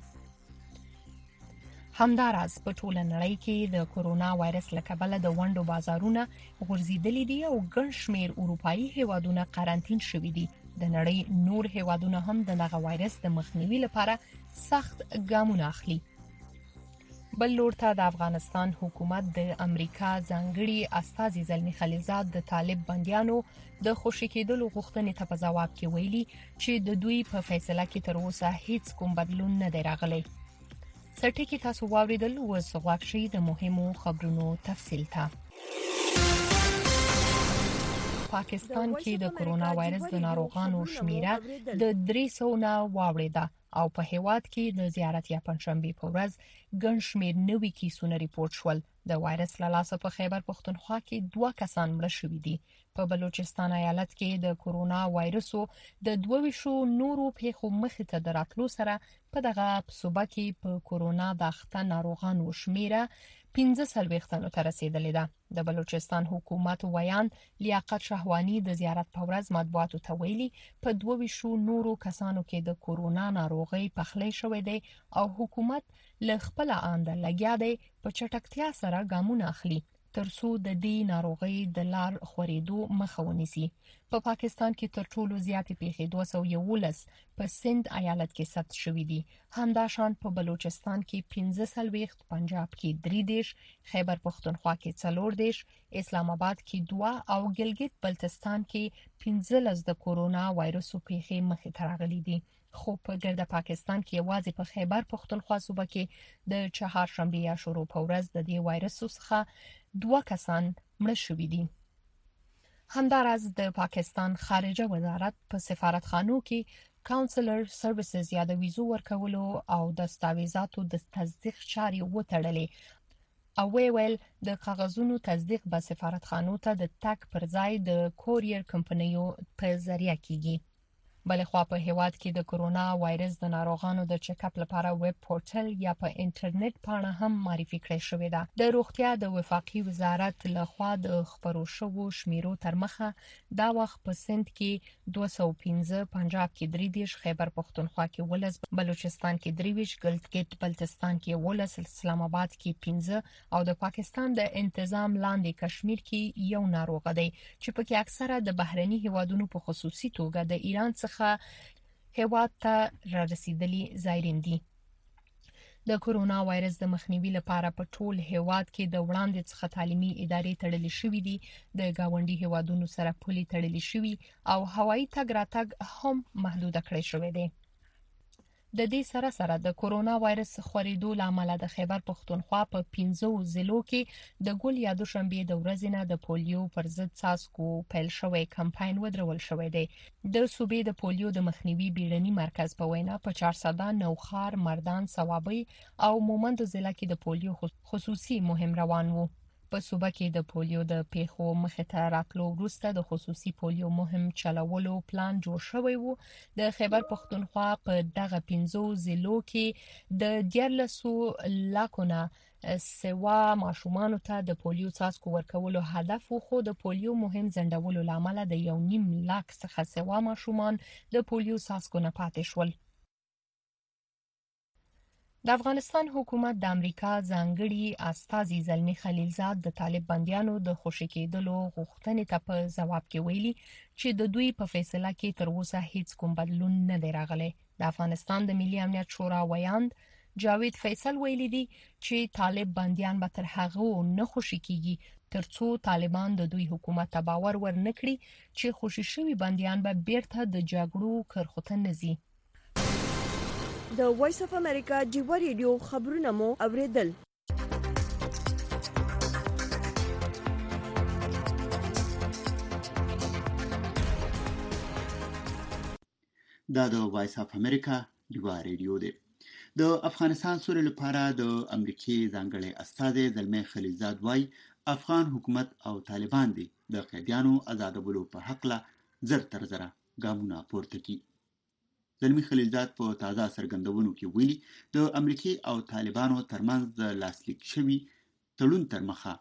همداراز په ټوله نړۍ کې د کورونا وایرس له کبله د ونډو بازارونه غورځیدلي دي او ګڼ شمېر اروپאי هیوادونه قرنټین شوي دي. د نړۍ نور هیوادونه هم د دغه وایرس د مخنیوي لپاره سخت ګامونه اخلي. بل لور ته د افغانستان حکومت د امریکا ځانګړي استازي زلمی خلیلزاد د طالب بنديانو د خوشی کېدلو غوښتنې ته په ځواب کې ویلي چې د دوی په فیصله کې تر اوسه هیڅ کوم بدلون نه دی راغلی. سرټکی تاسو واوریدل او زغواک شي د مهمو خبرونو تفصیل ته. پاکستان کې د کورونا وایرس د ناروغانو شمیره د درې سوه نه واوړېده او په هیواد کې د زیارت یا پنځشنبه په ورځ ګڼ شمېر نوي کیسونه ریپورت شول. د وایرس له لاسه په خیبر پښتونخوا کې دوه کسان مړه شوي دي. په بلوچستان ایالت کې د کورونا وایرسو د دوه ویشو نورو پیښو مخې ته دراتلو سره په دغه صوبه کې په کورونا د اخته ناروغانو شمیره پنځه څلوېښت تنو ته رسیدلې ده. د بلوچستان حکومت ویان لیاقت شهوانی د زیارت په ورځ مطبوعاتو ته ویلي په دوه ویشو نورو کسانو کې د کورونا ناروغي پخلی شوې ده او حکومت له خپل آنده لګیا دی په چټکتیا سره ګامونه اخلي ترڅو د دې ناروغي د لار خورېدو مخه ونیسي. په پا پاکستان کې تر ټولو زیاتې پیښې دوه سوه یوولس په سند ایالت کې ثبت شوې دي. همداشان په بلوچستان کې پنځه څلوېښت، پنجاب کې درې دېرش، خیبر پښتونخوا کې څلور دېرش، اسلام آباد کې دوه او ګلګت بلتستان کې پنځلس د کورونا وایرسو پیښې مخې ته راغلي دي. خو په ګرد پاکستان کې یوازې په خیبر پښتونخوا صوبه کې د چهارشنبه یا شروع په ورځ د دې وایرس څخه دوه کسان مړه شوي دي. همداراز د پاکستان خارجه وزارت په سفارتخانو کې کاونسلر سرویسز یا د ویزو ورکولو او دستاویزاتو د تصدیق چارې وتړلې او ویل د کاغذونو تصدیق به سفارتخانو ته د تک پر ځای د کوریر کمپنیو په ذریعہ کیږي. بلخوا په هیواد کې د کورونا وایرس د ناروغانو د چک اپ لپاره ویب پورټل یا په انټرنیټ پاڼه هم معرفي کړې شوې ده. د روغتیا د وفاقي وزارت لخوا د خبرو شوو شمیرو تر مخه دا وخت په سند کې دوه سوه پنځه، پنجاب کې درې دېرش، خیبر پښتونخوا کې ولس، بلوچستان کې درې ویشت، ګلګت بلتستان کې ولس، اسلام آباد کې پنځه او د پاکستان د انتظام لاندې کشمیر کې یو ناروغ دی چې پکې اکثره د بهرني هیوادونو په خصوصي توګه د ایران څخه هیواد ته را رسیدلي زایرین دي. د کورونا وایرس د مخنیوي لپاره په ټول هیواد کې د وړاندې څخه تعلیمي ادارې تړلې شوې دي. د گاونډي هیوادونو سره پولي تړلې شوې او هوایي تګ راتګ هم محدود کړی شوی دی. د دې سره سره د کورونا وایرس خورېدو لامل د خیبر پښتونخوا په پنځو ضلعو کې د ګل یا دوشنبه د ورځې نه د پولیو پر ضد څاڅکو پیل شوی کمپاین ودرول شوی دی. د صوبې د پولیو د مخنیوي بیړني مرکز په وینا په چارسده، نوخار، مردان، صوابۍ او مومند ضلع کې د پولیو خصوصي مهم روان وو. په صوبه کې د پولیو د پیښو مخې ته راتلو وروسته د خصوصي پولیو مهم چلولو پلان جوړ شوی وو. د خیبر پښتونخوا په دغه پنځو ضلعو کې د دیارلسو لاکو نه سوا ماشومانو ته د پولیو څاڅکو ورکولو هدف وو، خو د پولیو مهم ځنډولو لامل د یو نیم لاک څخه سوا ماشومان د پولیو څاڅکو نه پاتې شول. د افغانستان حکومت د امریکا ځانګړي استازي زلمی خلیلزاد د طالب بنديانو د خوشی کېدلو غوښتنې ته په ځواب کې ویلي چې د دوی په فیصله کې تر اوسه هیڅ کوم بدلون نه دی راغلی. د افغانستان د ملي امنیت شورا ویاند جاوید فیصل ویلي دی چې طالب بنديان به تر هغه نه خوشی کیږي ترڅو طالبان د دوی حکومت ته باور ورنکړي چې خوشی شوی بنديان به بیرته د جګړو کرخوته نزي. د وایس اف امریکا ډیوا ریډیو خبرونه مو اوریدل. دا د وایس اف امریکا ډیوا ریډیو دی. د افغانستان سولې لپاره د امریکای ځانګړي استازي زلمی خلیلزاد وايي افغان حکومت او طالبان دي د قیدیانو آزادولو په حق له زر تر زره ګامونه پورته کړي. زلمی خلیلزاد په تازه څرګندونو کې ویلي د امریکای او طالبانو ترمنځ د لاسلیک شوي تړون تر مخه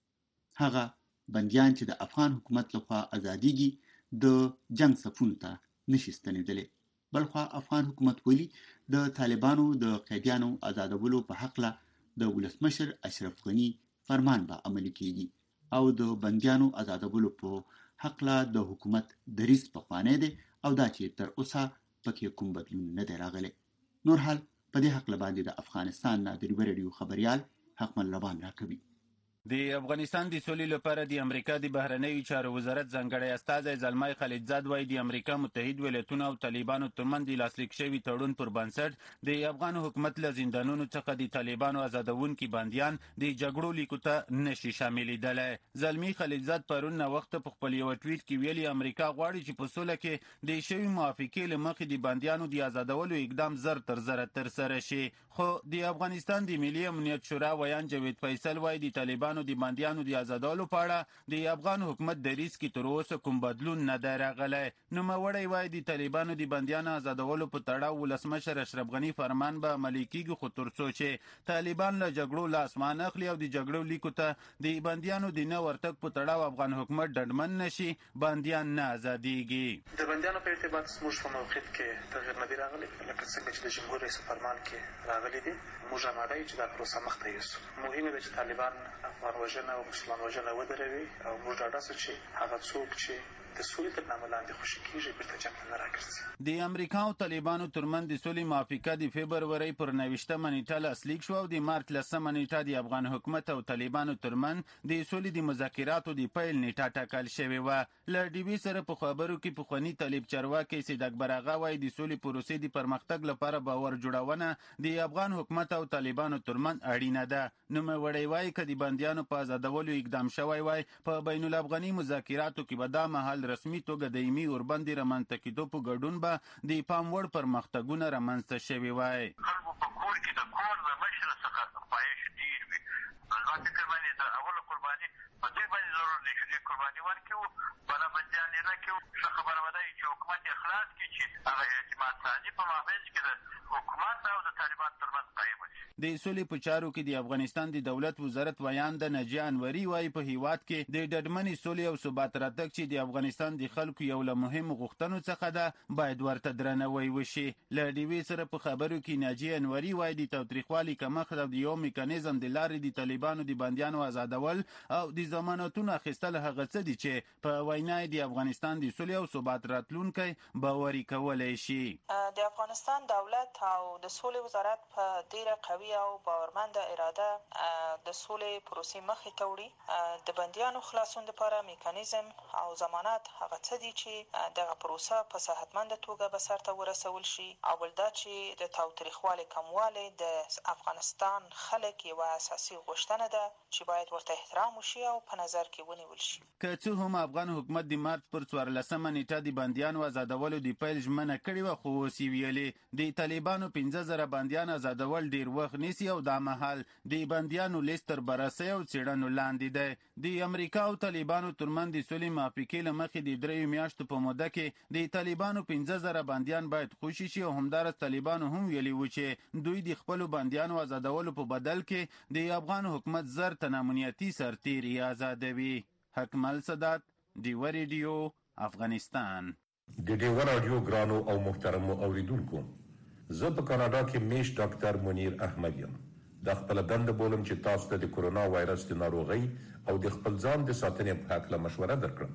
هغه بندیان چې د افغان حکومت لخوا ازاديږي د جنگ صفونو ته نشي ستنېدلی. بلخوا افغان حکومت ویلي د طالبانو د قیدیانو آزادولو په حق له د ولسمشر اشرف غنی فرمان به عملي کیږي او د بندیانو آزادولو په حق له د حکومت دریځ پخوانی دی او دا چې تر اوسه پکې کوم بدلون نه دی راغلی. نور حال په دې حق له باندې د افغانستان نه د ریډیو خبريال حقمن لبان راکوي. د افغانستان د سولې لپاره د امریکا د بهرنیو چارو وزارت ځانګړی استازی زلمی خلیلزاد وايي د امریکا متحد ولایتونو او طالبانو ترمنځ د لاسلیک شوي تړون پر بنسټ د افغان حکومت له زندانونو څخه د طالبانو آزادونکي بندیان د جګړو لیکو ته نشي شاملېدلی. زلمی خلیلزاد پرون نوښت په خپل یو ټویټ کې ویلي امریکا غواړي چې په سوله کې د شوي موافقې له مخې د بندیانو د آزادولو اقدام زر تر زره ترسره شي. خو د افغانستان د ملي امنیت شورا ویان جاوید فیصل وايي د طالبانو د بندیانو د آزادولو په اړه د افغان حکومت دریځ کې تر اوسه کوم بدلون نه دی راغلی. نوموړی وايي د طالبانو د بندیانو آزادولو په تړاو ولسمشر اشرف غنی فرمان به عملي کیږي، خو تر څو چې طالبان له جګړو لاس مان اخلي او د جګړو لیکو ته د بندیانو د نه ورتګ په تړاو افغان حکومت ډډمن نشي بندیان نه آزادیږي. د بندیانو په ارتباط زموږ په موقعیت کې تغیر نه دی راغلی، لکه څنګه چې د جمهور رئیس فرمان کې راغلی دی. موږ آماده یو چې دا پروسه مخته یوسو. مهمه ده چې طالبان افغان وژنه او مسلمان وژنه ودروي او موږ ډاډه سو چې هغه څوک چې د سولې تر نامه لاندې خوشي کېږي بیرته جنګ ته نه راګرځي. د امریکا او طالبانو ترمنځ د سولې موافقه د فبرورۍ پر نوېشتمه نیټه لاسلیک شوه او د مارچ لسمه نیټه د افغان حکومت او طالبانو ترمنځ د سولې د مذاکراتو د پیل نیټه ټاکل شوې وه. له ډیوي سره په خبرو کې پخواني طالب چارواکي سید اکبر اغا وايي د سولې پروسې د پرمختګ لپاره باور جوړونه د افغان حکومت او طالبانو ترمنځ اړینه ده. نوموړی وايي که د بندیانو په آزادولو اقدام شوی وای په بین الافغاني مذاکراتو کې به دا مهال رسمي توګه دایمي اوربند رامنځته کېدو په ګډون به د پام وړ پرمختګونه رامنځته شوي وای. خلکو په کور کې د کور د مشر څخه خواهش ډېر وي. زما فکر باندې د اوله قرباني په دوی باندې ضرور دی چې دوی قرباني ورکړو، بله بندیان یې نه کړو. ښه خبره به دا وي چې حکومت یې خلاص کړي چې هغه اعتماد سازي په مابینځ کې د حکومت او د طالبانو ترمنځ قایمه شي. د سولې په چارو کې د افغانستان د دولت وزارت ویان د نجیه انوري وايي په هیواد کې د ډډمنې سولې او ثبات راتګ چې د افغانستان د خلکو یو له مهمو غوښتنو څخه ده باید ورته درناوی وشي. له ډیوي سره په خبرو کې نجیه انوري وايي د تاوتریخوالي کمښت او د یو میکانیزم د لارې د طالبانو د بندیانو آزادول او د ضمانتونو اخیستل هغه څه دي چې په وینا د افغانستان د سولې او ثبات راتلونکی باوري کولی شي. د افغانستان دولت او د سولې وزارت په ډیره قوي او باورمنده اراده د سولې پروسې مخې ته وړي. د بندیانو خلاصون لپاره میکانیزم او ضمانت هغه څه دي چې دغه پروسه په صحتمنده توګه به سرته ورسول شي. او بل دا چې د تاوتریخوالي کموالی د افغانستان خلک یوه اساسي غوښتنه ده چې باید ورته احترام وشي او په نظر کې ونیول شي. که څه هم افغان حکومت د مارچ پر څوارلسمه نیټه د بندیانو آزادولو د پیل ژمنه کړې وه، خو اوس یې ویلې د طالبانو پنځه زره بندیان آزادول ډېر وخت نیسي او دا مهال د بندیانو لیست تر بررسۍ او څېړنو لاندې دی. د امریکا او طالبانو ترمنځ د سولې موافقې له مخې د دریو میاشتو په موده کې د طالبانو پنځه زره بندیان باید خوشي شي او همدارس طالبانو هم ویلي و چې دوی د خپلو بندیانو آزادولو په بدل کې د افغان حکومت زر تنه امنیتي سرتیري آزادوي. حکمل صدات، ډیوه ریډیو، افغانستان. د ډیوه راډیو ګرانو او محترمو اوریدونکو، زه په کاناډا کې میش ډاکټر منیر احمد یم. د خپل دنده بولم چې تاسو ته د کورونا وایرس د ناروغۍ او د خپل ځان د ساتنې په هکله مشوره درکړم.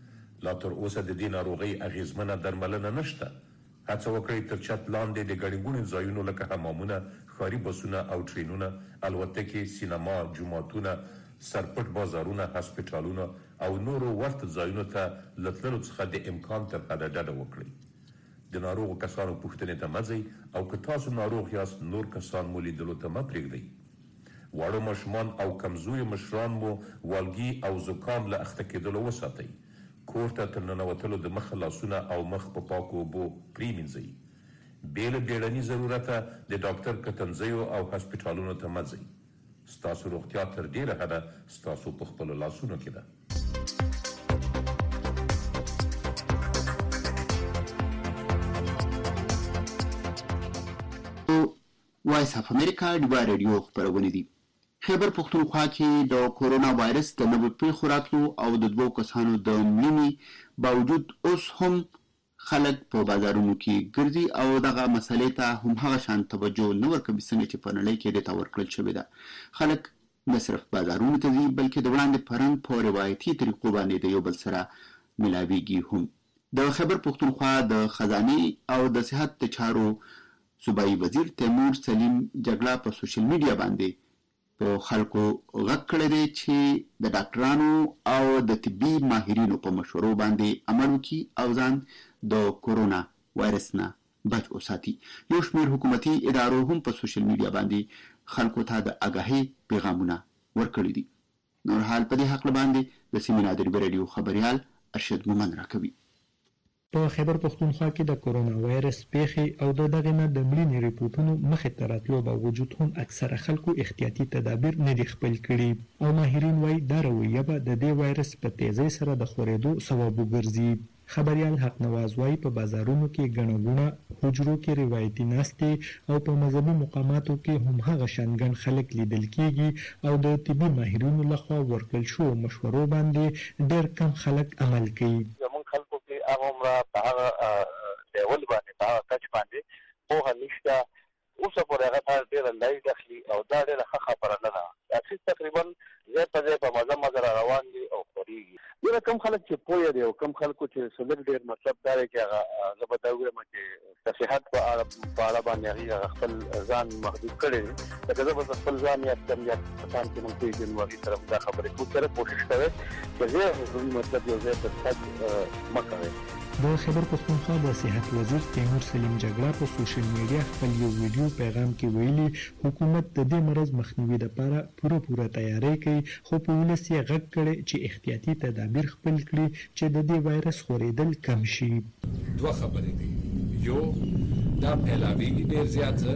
لا تر اوسه د دې ناروغۍ اغیزمنه درملنه نشته. هڅه وکړئ تر چت لاندې د ګڼې ګوڼې ځایونو لکه حمامونه، ښاري بسونه او ټرینونه، الوتکې، سینما، جوماتونه، سرپټ بازارونه، هسپټالونه او نورو ورته ځایونو ته له تللو څخه د امکان تر حده ډډه وکړئ. د ناروغ کسانو پوښتنې ته مه ځئ او که تاسو ناروغ یاست نور کسان مو لیدلو ته مه پرېږدئ. واړه ماشومان او کمزوري مشران مو والګي او زکام له اخته کېدلو وساتئ. کور ته تر ننوتلو د مخه لاسونه او مخ په پاکو اوبو پرېمینځئ. بې له بیړني ضرورته د ډاکټر کتنځیو او هسپټالونو ته مه ځئ. ستاسو روغتیا تر ډېره حده ستاسو په خپلو لاسونو کې ده. وایس اف امریکا ډیوا ریډیو خبرونه دي. خیبر پښتونخوا کې د کورونا وایرس د نوو پیښو راتلو او د دوو کسانو د مړینې باوجود اوس هم خلک په بازارونو کې ګرځي او دغه مسلې ته هم هغه شان توجه نه ورکوي څنګه چې په نړۍ کې دې ته ورکړل شوې ده. خلک نه صرف بازارونو ته ځي بلکې د وړاندې پرنګ په روایتي طریقو باندې د یو بل سره ملاویږي هم. د خیبر پښتونخوا د خزانه او د صحت د چارو صوبایي وزیر تیمور سلیم جګړه په سوشل میډیا باندې په خلکو غږ کړی دی چې د ډاکټرانو او د طبي ماهرینو په مشورو باندې عمل وکړي او ځان د کورونا وایرس نه بچ وساتي. یو شمېر حکومتي ادارو هم په سوشل میډیا باندې خلکو ته د آګاهۍ پیغامونه ورکړي دي. نور حال په دې هکله باندې د سیمې نادري راډیو خبریال ارشد مومند راکوي. په خیبر پښتونخوا کې د کورونا وایرس پیښې او د دغه نه د مړینې ریپورتونو مخې ته راتلو باوجود هم اکثره خلکو احتیاطي تدابیر نه دي خپل کړي او ماهرین وایي دا رویه به د دې وایرس په تیزۍ سره د خورېدو سبب وګرځي. خبریال حق نواز وایي په بازارونو کې ګڼه ګوڼه، حجرو کې روایتي ناستې او په مذهبي مقاماتو کې هم هغه شان ګڼ خلک لیدل کېږي او د طبي ماهرینو لخوا ورکړل شوو مشورو باندې ډېر کم خلک عمل کوي. هغه عمره په هغه لیول باندې په هغه کچ باندې پوهه نشته. اوس پورې هغه ته ډېره لای داخلي او دا ډېره ښه خبره نه ده. اکثر تقریبا ځای په ځای په مزه مزه روان دي او خورېږي. ډېر کم خلک چې پوهه دي او کم خلکو چې سلک ډېر مطلب دا دی چې هغه زه به دا ووایم چې د صحت په اړه په اړه باندې هغې خپل ځان محدود کړی دی. لکه زه به خپل ځان یاد کړم یا کسان چې موږ پېژنو هغې سره دا خبرې کوو سره کوشش کوئ چې ځای ضروري مطلب یو ځای ته تګ مه کوئ. د خیبر پښتونخوا د صحت وزیر تیمور سلیم جګړه په سوشل میډیا خپل یو ویډیو پیغام کې ویلي حکومت د دې مرض مخنیوي لپاره پوره پوره تیاری کوي خو په ولس یې غږ کړی چې احتیاطي تدابیر خپل کړي چې د دې وایرس خورېدل کم شي. دوه خبرې دي. یو دا پھیلاویږي ډېر زیات زر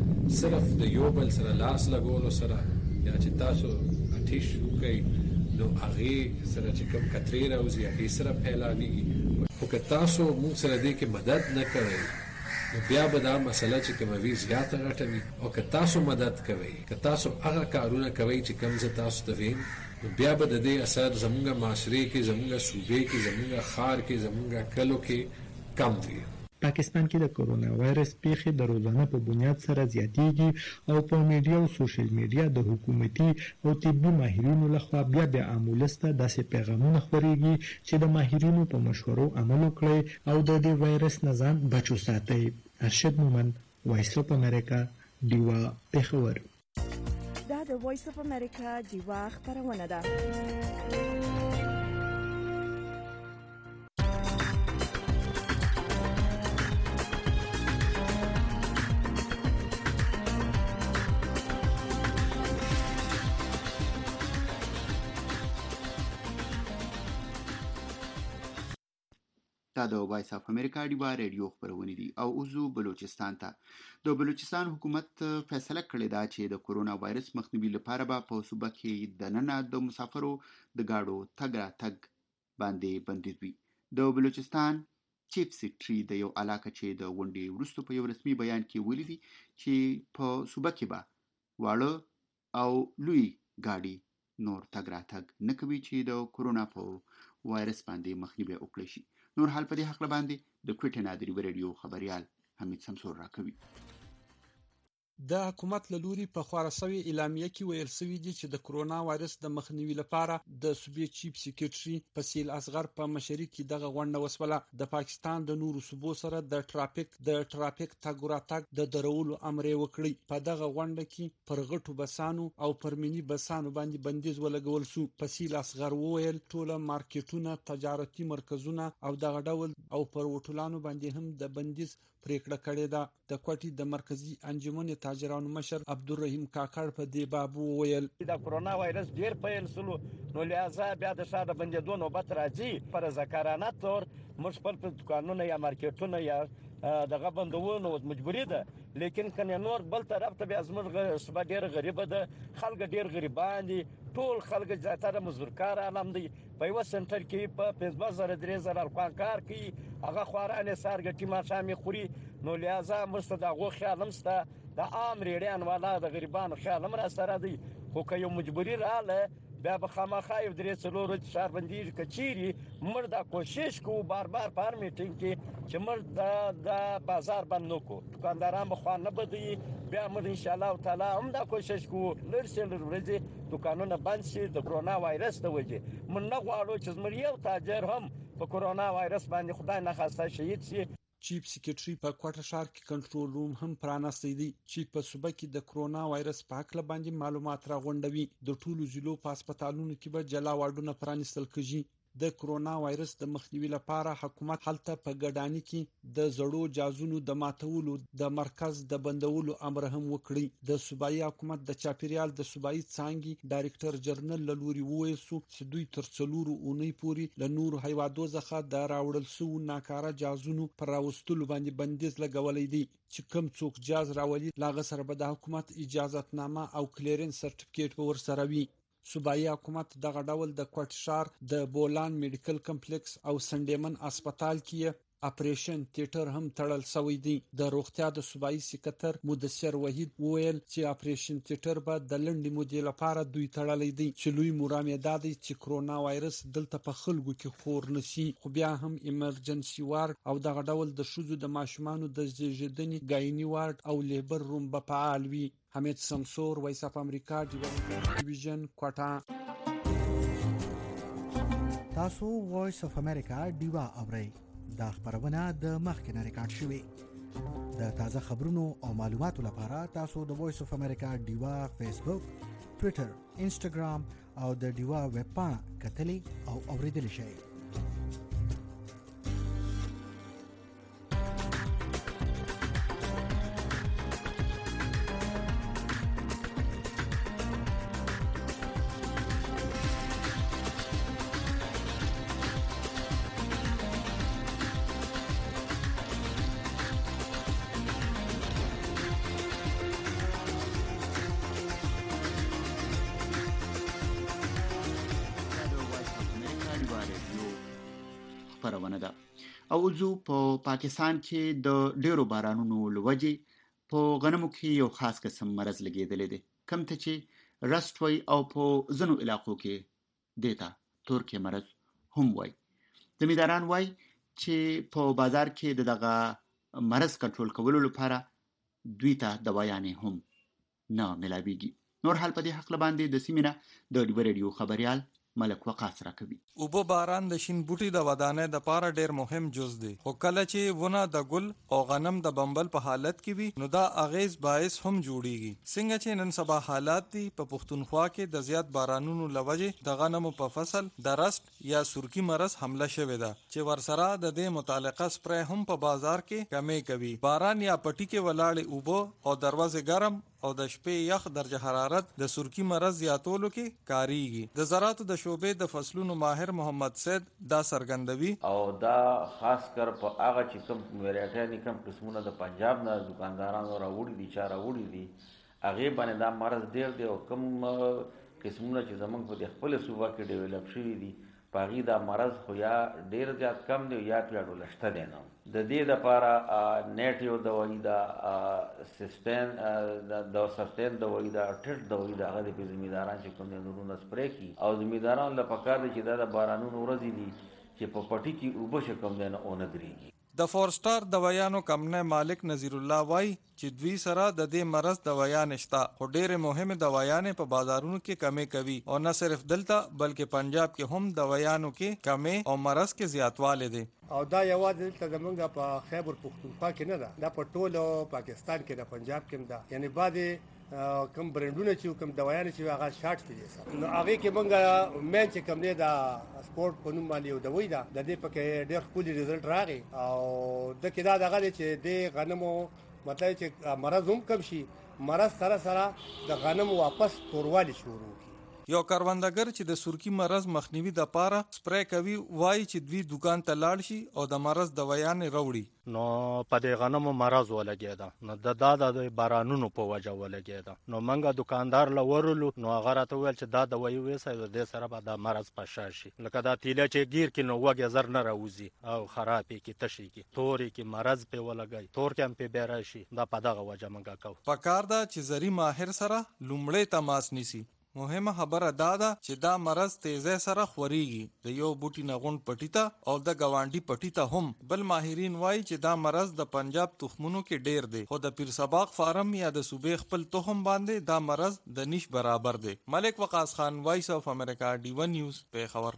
صرف د یو بل سره لاس لګولو سره یا چې تاسو اټیش وکئ نو هغې سره چې کوم کترې راوځي هغې سره پھیلاویږي. خو که تاسو موږ سره دې کې مدد نه کوئ نو بیا به دا مسله چې کومه وي زیاته غټه وي. او که تاسو مدد کوئ، که تاسو هغه کارونه کوئ چې کوم زه تاسو ته ویم نو بیا به د دې اثر زموږ معاشرې کې، زموږ صوبې کې، زموږ ښار کې، زموږ کلو کې کم وي. پاکستان کې د کورونا وایرس پیښې د روزانه په بنیاد سره زیاتېږي او په میډیا او سوشل میډیا د حکومتي او طبي ماهرینو لخوا بیا بیا عامولسته داسې پیغامونه خپرېږي چې د ماهرینو په مشورو عمل وکړئ او د دې وایرس نه ځان بچ وساتئ. ارشد مومند، وایس اف امریکا، ډیوا پېښور. دا د وایس اف امریکا ډیوا خبرونه ده. دا د وایس اف امریکا ډیوا ریډیو خبرونه دي او اوزو بلوچستان ته. د بلوچستان حکومت فیصله کړې ده چې د کورونا وایرس مخنیوي لپاره به په صوبه کې دننه د مسافرو د گاډو تګ راتګ باندې بندیز وي. د بلوچستان چیف سیکرټري د یو علاقه چې د غونډې وروسته په یو رسمي بیان کې ویلي دي چې په صوبه کې به واړه او لوی گاډي نور تګ راتګ نه کوي چې د کورونا په وایرس باندې مخنیوي وکړي شي. نور حال په دې حق باندې د کوټه نادری ریډیو خبريال حمید سمسور راکوي. د حکومت له لوري په خورا سوي اعلامیه کې ویل شوی دی چې د کرونا وایرس د مخنیوي لپاره د صوبې چیف سیکریټري فصیل اصغر په مشرۍ کې دغه غونډه وسوله. د پاکستان د نورو صوبو سره د ټرافیک د ټرافیک تګ راتګ د درولو امر وکړي. په دغه غونډه کې پر غټو بسانو او پر مینی بسانو باندې بندیز ولګول شو. فصیل اصغر وویل ټول مارکیټونه، تجارتي مرکزونه او دغه ډول او پر هوټلانو باندې هم د بندیز پریکړه کړې ده. د کوټي د مرکزی انجمن تاجرانو مشر عبدالرحیم کاکړ په دې باب وویل د کرونا وایرس ډیر پیل سلو نو لہذا بیا د شاده بندیدو نوبت راځي. پر ذکرانه تور موږ خپل دکانونه یا مارکیټونه یا دغه بندولو مجبوری ده، لیکن کنه نور بل طرف ته بیا زموږ صوبه ډیر غریب ده، خلک ډیر غریبان دي، ټول خلک زیاتره مزدورکار عالم دي. په یو سنټر کې په پنځه زره درې زره افغان کار کوي، هغه خوارانه سارګټي ماشامي خوري. نو لہذا مست دغه خیال همسته د عام ریډیان والا د غریبانو خیال هم را سره دی. خو که یو مجبوری رااله بیا به خامخا یو درې څلور ورځې شهربندي کچيري موږ دا کوشش کوو بار بار په هر میټینګ کې چې موږ د بازار بند نکړو، دکانداران به خوا نه بدوي. بیا موږ ان شاء الله تعالی هم دا کوشش کوو لږ څه لږ ورځې دکانونه بند شي د کرونا وایرس د وجې. موږ نه غواړو چې زموږ یو تاجر هم په کرونا وایرس باندې خدای نه خواسته شهید شي. چیف سیکریټري په کوټه ښار کې کنټرول روم هم پرانستی دی چې په صوبه کې د کرونا وایرس په حق باندې معلومات راغونډوي. د ټولو ضلعو په هسپتالونو کې به جلا واردونه پرانستل کیږي. د کرونا وایرس د مخنیوي لپاره حکومت هلته په ګډانی کې د زړو جازونو د ماتولو د مرکز د بندولو امر هم وکړي. د صوبایي حکومت د چاپیریال د صوبایي څانګې ډایریکټر جنرال لوري وویل چې دوی تر څلورو اونۍ پورې له نورو هیوادو څخه د راوړل شو ناکاره جازونو پر راوستلو باندې بندیز لګولې دي چې کوم څوک جاز راولي لاغه سره به د حکومت اجازهتنامه او کلیرنس سرټیفیکیټ به ورسره وي. صوبایي حکومت دغه ډول د کوټ ښار د بولان میډیکل کمپلیکس او سنډیمن هسپتال کې اپریشن تیټر هم تړل شوی دی. د روغتیا د صوبایي سکرټر مدثر وحید وویل چې اپریشن تیټر به د لنډې مودې لپاره دوی تړلې دي چې لوی مرامه ده چې کرونا وایرس دلته په خلکو کې خور نشي. خو بیا هم ایمرجنسي وارد او دغه ډول د شوزو د ماشومانو د زیږیدنې ګاینی وارد او لیبر روم به فعال وي. حمید سمسور، وایس اف امریکا، ډیویژن کوټا. تاسو وایس اف امریکا ډیوا اورئ. دا خبرونه د مخکنه ریکارډ شوې. د تازه خبرونو او معلوماتو لپاره تاسو د وایس اف امریکا ډیوا فیسبوک، ټوئیټر، انسټاګرام او د ډیوا ویب پاڼه کتلی او اوریدلی شئ. او ځو په پاکستان کې د ډیرو بارانونو لوجې په غنمو کې یو خاص قسم مرض لګیدلې دي، کم ته چې رست وای او په ځینو علاقو کې دیتا ترکیه مرض هم وای. زمینداران وای چې په بازار کې دغه مرض کنټرول کولو لپاره دوی ته دوايانې هم نه ملاويږي. نور حال په دې حق باندې د سیمینه د ډیو ریډیو خبريال ملک وقاص راکوي. اوبو باران د شین بوټي د ودانې د پاره ډیر مهم جز دی، خو کله چې ونه د ګل او غنم د بمبل په حالت کې وي نو دا اغیز باعث هم جوړیږي. څنګه چې نن سبا حالات دي په پښتونخوا کې د زیات بارانونو لوجې د غنمو په فصل د رست یا سورکی مرض حمله شوې ده چې ورسره د دې متعلقه سپری هم په بازار کې کمې کوي. باران یا پټي کې ولاړې اوبو او دروازه ګرم او د شپې یخ درجه حرارت د سورکی مرض زیاتولو کې کاریږي. د زراعت د شعبې د فصلونو ماهر محمد سید دا سرګندوي او دا خاص کر په هغه چې کوم ویرایټي کم قسمونه د پنجاب نه دکاندارانو راوړي دي چا راوړي دي هغه باندې دا مرض ډیر دی او کوم قسمونه چې زمونږ په خپل صوبه کې ډیولپ شوي دي پاغي دا مرض خو یا ډیر زیات کم دی یا پیاډو لشته دی. نو د دې لپاره نیټ یو دوايي دا سسټین د سسټین دوايي دا ټټ دوايي دا هغه د زمینداران چې کوم نورونه سپری کی او زمینداران لپاره کار دي چې دا د بارانونو ورځې دي چې په پټي کې اوبه شکم دی نه اون دريږي. د فورسټار دوايانو کمپنۍ مالک نذیر الله وای چې دوی سره د دې مرض دوايان شته خو ډېرې مهمه دوايانې په بازارونو کې کمې کوي او نه صرف دلته بلکې پنجاب کې هم دوايانو کې کمې او مرض کې زیاتوالی دی او دا یوازې دلته زمونږ په خیبر پختونخوا کې نه ده دا په ټولو پاکستان کې د پنجاب کې ده یعنی بعضې کم برندونه چې کوم دوايان چې هغه شارټ دي نو هغه کې مونږه مین چې کوم دی دا سپورت په نوم باندې یو دوی ده د دې پکې ډېر ښکلي رزلټ راغی او د کې دا دغه دی چې د غنمو مطلب چې مرض هم کم شي مرض سره سره د غنمو واپس توروالی شروع یو کاروندګر چې د سورکی مرض مخنیوي د پاره سپری کوي وایي چې دوی دکان ته لاړ شي او د مرض دوايان راوړي نو په دې غنمو مرض ولګیدا نو د دادا د بارانونو په وجه ولګیدا نو منګه دکاندار لورلو نو هغه راته ویل چې دا دوايي وېسه د دې سره به د مرض پاشا شي لکه دا تیله چې گیر کې نو وګه زر نه راوځي او خرابې کې تشي کې تورې کې مرض په ولګي تور کې هم په بیره شي دا په دغه وجه منګه کو پکار دا چې زری ماهر سره لومړی تماس نیسي مهمه خبره دا ده چې دا مرض تیزه سره خوريږي د یو بوټي نغون پټیتا او د گاونډي پټیتا هم بل ماهرین وایي چې دا مرض د پنجاب تخمونو کې ډیر دی خو د پیر سباق فارم یا د صوبې خپل تخم باندې دا مرض د نش برابر دی ملک وقاص خان وایس اف امریکا ډی ون نیوز پیښور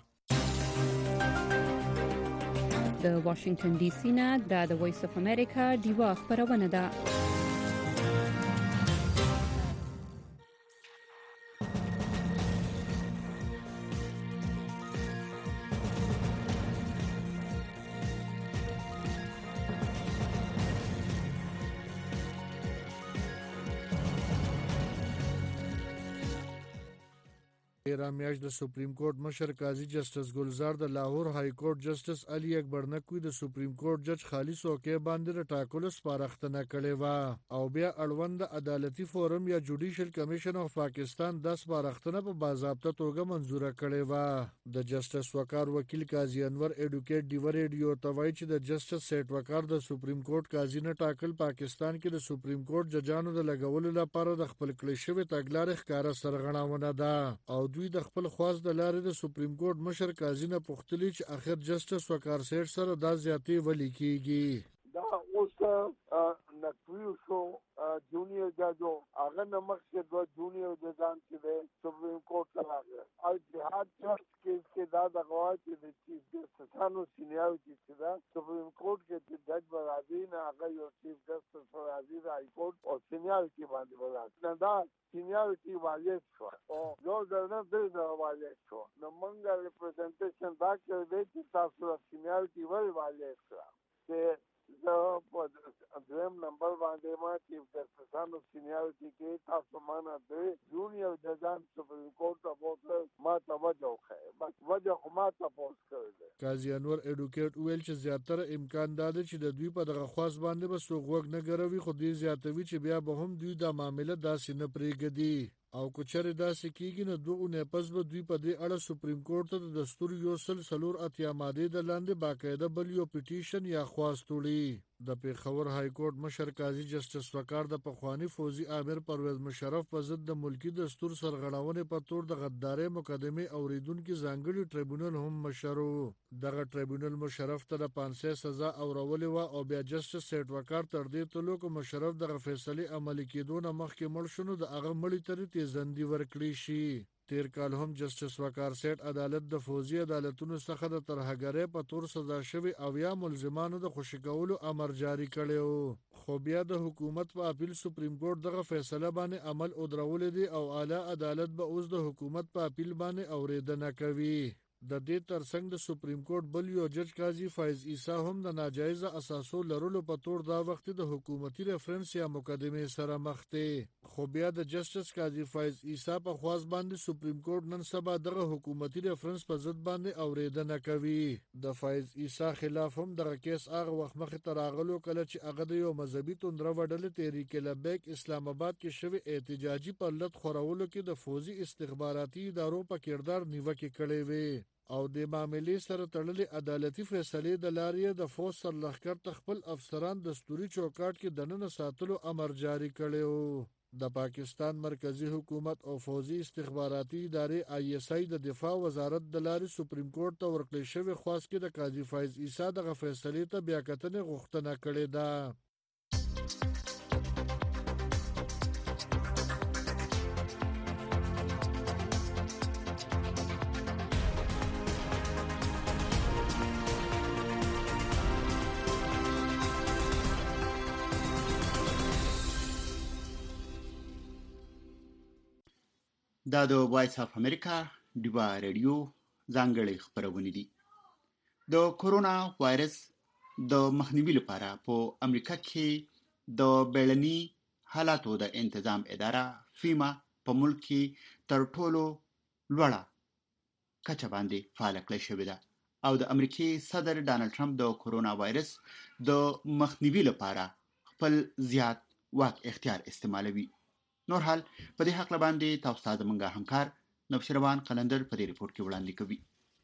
د واشنگټن ډي سي نه د وایس اف امریکا ډیوا خبرونه ده تیرہ میاشت د سپریم کورټ مشر قاضي جسټس ګلزار د لاهور های کورټ جسټس علي اکبر نقوی د سپریم کورټ جج خالص اوکې باندې د ټاکلو سپارښتنه کړې و او بیا اړوند عدالتي فورم یا جوډیشل کمیشن اف پاکستان د سپارښتنه په باضابطه توګه منزوره کړې و د جسټس وقار وکیل قاضي انور اډوکیټ ډیو ریډیو توای چې د جسټس سیټ وقار د سپریم کورټ قاضي نه ټاکل پاکستان کې د سپریم کورټ ججانو د لګولو لپاره د خپل کړی شوی تګلارې ښکارا سرغړاونه ده او دوی د خپل خواص د لارې د سپریم کورټ مشر قاضي نه پوښتلي چې اخر جسټس وقار سیټ سره دا زیاتې ولې کیږي دا اوس نقوی شو جونیئر ججو هغه نمک چې دوه جونیئر ججان چې د سپریم کورټ ته راغله او جهاد چرچ کیس کې دا د غواړي چې د چیف جسټسانو سینیارټي چې دا سپریم کورټ کې چې جج برابري نه هغه یو چیف جسټس برابري د هاي کورټ او سینیارټي باندې برابري نه دا سینیارټي والی شو او یو ځل نه د والی شو نو موږ ریپرزنټیشن دا کوي چې تاسو سینیارټي ول والی شو چې زه په دویم نمبر باندې ما چیف جسټسانو سینیارټي کې تاسو معنا دی جونیئر ججان سپریم کورټ ته بوتل ما توجه وکړه بس وجه خو ما تاسو کړل قاضي انور اډوکیټ ویل چې زیاتره امکان دا دی چې د دوی په دغه خاص باندې به سوغ وګ نه ګروي خو دې زیاتوي چې بیا به هم دوی د معاملې داسې نه پریږدي او کچره داسې کیږي نو دوه نه پس به دوی په دې اړه سپریم کورټ ته د دستور یو سل سلور اتیا ماده د لاندې باقاعده بل یو پټیشن یا خواست وړي د پیښور های کورټ مشر قاضي جسټس وقار د پخوانی فوزي امیر پرویز مشرف په ضد د ملکی دستور سرغړونې په تور د غداري مقدمه اوریدونکو ځانګړي ټریبونل هم مشرو دغه ټریبونل مشرف ته د پانسه سزا اورولې و او بیا جسټس سیټ وقار تر دې تلو کو مشرف دغه فیصله عملي کېدو نه مخکې مړ شونه د هغه مړی ترې زندي ورکړي شي تیر کال هم جسټس وقار سیټ عدالت د فوزي عدالتونو څخه د ترهګرۍ په تور سزا شوی او یا ملزمانو د خوشی کولو امر جاری کړو خو بیا د حکومت په اپیل سپریم کورټ دغه فیصله باندې عمل او درولې دي او اعلی عدالت به اوس د حکومت په اپیل باندې اوریدنه کوي د دې ترڅنګ د سپریم کورټ بل یو جج قاضي فایز عیسی هم د ناجایز اساسو لرلو په تور دا وخت د حکومتي ریفرنس یا مقدمه سره مخ ته خو بیا د جسټس قاضي فایز عیسی په خواص باندې سپریم کورټ نن سبا دغه حکومتي ریفرنس په ضد باندې اوریدنه کوي د فایز عیسی خلاف هم دغه کیس هغه وخت مخ ته راغلو کله چې هغه د یو مذهبي توندره وډل تحریک لبیک اسلام آباد کې شوی احتجاجي پرلط خورولو کې د فوزي استخباراتي ادارو په کردار نیوکه کړې وي او د معاملې سره تړلې عدالتي فیصلې د لارې د فوج سرلښکر ته خپل افسران دستوري چوکاټ کې دننه ساتلو امر جاری کړی و د پاکستان مرکزی حکومت او فوزي استخباراتي ادارې آی اس آی د دفاع وزارت د لارې سپریم کورټ ته ورکړې شوې خواست کې د قاضي فایز عیسی دغه فیصلې ته بیا کتنې غوښتنه کړې ده. دا د وایس اف امریکا ډیوا رادیو ځانګړي خبرونه دي. د کورونا وایرس د مخنیوي لپاره په امریکا کې د بیړني حالاتو د تنظیم اداره فیما په ملک کې تر ټولو لوړه کچه باندې فعال کړی شوې ده او د امریکای صدر ډانلډ ټرمپ د کورونا وایرس د مخنیوي لپاره خپل زیات واک اختیار استعمالوي. نور حال په دې حق باندې تاسو ته زموږ همکار نبشروان قلندر په دې ریپورت کې وړاندې کوي.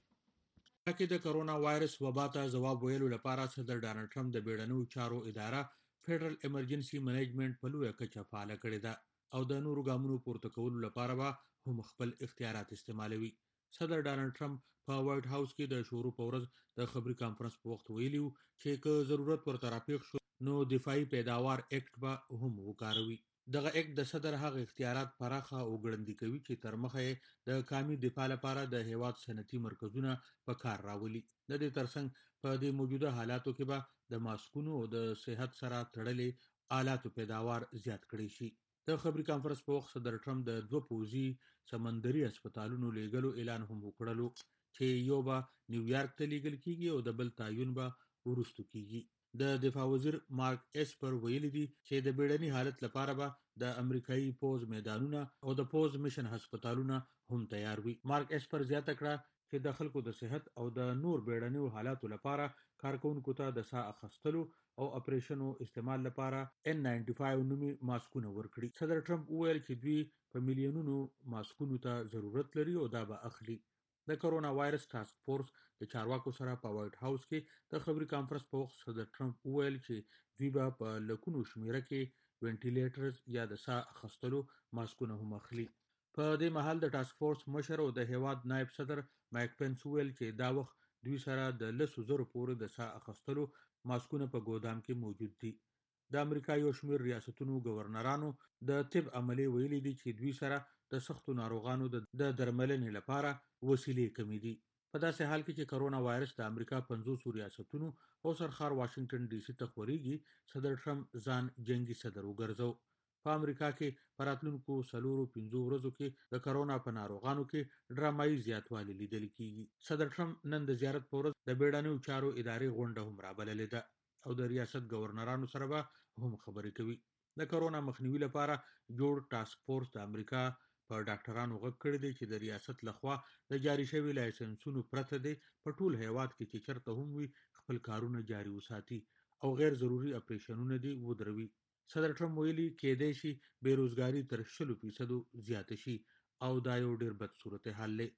کې د کورونا وایرس وبا ته ځواب ویلو لپاره صدر ډانلډ ټرمپ د بیړنیو چارو اداره فدرل ایمرجنسي منیجمنت په لویه کچه فعال کړې ده او د نورو ګامونو پورته کولو لپاره به هم خپل اختیارات استعمالوي. صدر ډانلډ ټرمپ په وایټ هاوس کې د شروع په ورځ د خبري کانفرنس په وخت ویلي چې که ضرورت ورته راپېښ شو نو دفاعي پیداوار اکټ به هم وکاروي. دغه اکټ د صدر هغه اختیارات پراخه او ګړندي کوي چې تر مخه د کامي دفاع لپاره د هیواد صنعتي مرکزونه په کار راولي. د دې ترڅنګ په دې موجوده حالاتو کې به د ماسکونو او د صحت سره تړلې آلاتو پیداوار زیات کړي شي. د خبري کانفرنس په وخت صدر ټرمپ د دوه پوځي سمندري هسپتالونو لیږلو اعلان هم وکړلو چې یو به نیویارک ته لیږل کیږي او د بل تعین به وروسته کیږي. د دفاع وزیر مارک اسپر ویلي دي چې د بیړني حالت لپاره به د امریکایي پوز میدانونه او د پوز میشن هسپتالونه هم تیار وي. مارک اسپر زیاته کړه چې د خلکو د صحت او د نور بیړنیو حالاتو لپاره کارکونکو ته د ساه اخیستلو او اپریشنو استعمال لپاره ان ناینټي فایو نومي ماسکونه ورکړي. صدر ټرمپ وویل چې دوی په میلیونونو ماسکونو ته ضرورت لري او دا به اخلي. د کورونا وایرس ټاسک فورس د چارواکو سره په وایټ هاوس کې د خبري کانفرنس په وخت صدر ټرمپ وویل چې دوی به په لکونو شمیره کې وینټیلیټرز یا د ساه اخیستلو ماسکونه هم اخلي. په دې مهال د ټاسک فورس مشر او د هیواد نائب صدر مایک پنس ویل چې دا وخت دوی سره د لسو زرو پورې د ساه اخیستلو ماسکونه په ګودام کې موجود دي. د امریکا یو شمېر ریاستونو گورنرانو د طب عملي ویلي دي چې دوی سره د سختو ناروغانو د درملنې لپاره وسیلې کمی دي. په داسې حال کې چې کرونا وایرس د امریکا پنځوس ریاستونو او سرخار واشنگټن ډي سي ته خوريږي، صدر ټرمپ ځان جنگي صدر وګرځاو. په امریکا کې په راتلونکو څلورو پنځو ورځو کې د کرونا په ناروغانو کې ډرامایي زیاتوالی لیدل کیږي. صدر ټرمپ نن د زیارت په ورځ د بیړنیو چارو ادارې غونډه هم رابللې ده او د ریاست گورنرانو سره به هم خبرې کوي. د کرونا مخنیوي لپاره جوړ ټاسک فورس د امریکا په ډاکټرانو غږ کړی دی چې د ریاست لخوا د جاري شوي لایسنسونو پرته دی په ټول هیواد کې چې چرته هم وي خپل کارونه جاري وساتي او غیر ضروري اپریشنونه دی ودروي. صدر ټرمپ ویلي کېدای شي بیروزګاری تر شلو فیصدو زیاته شي او دا یو ډیر بد صورتحال دی.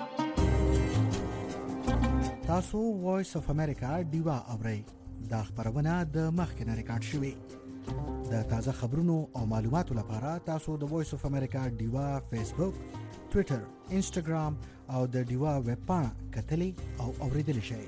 تاسو وایس اف امریکا ډیوا اورئ. دا خبرونه د مخکنه ریکارډ شوې. د تازه خبرونو او معلوماتو لپاره تاسو د وایس اف امریکا ډیوا فیسبوک، ټوئیټر، انسټاګرام او د ډیوا ویب پاڼه کتلی او اوریدلی شئ.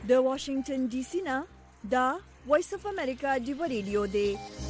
د واشنگټن ډي سي نه دا وایس اف امریکا دی ریډیو دی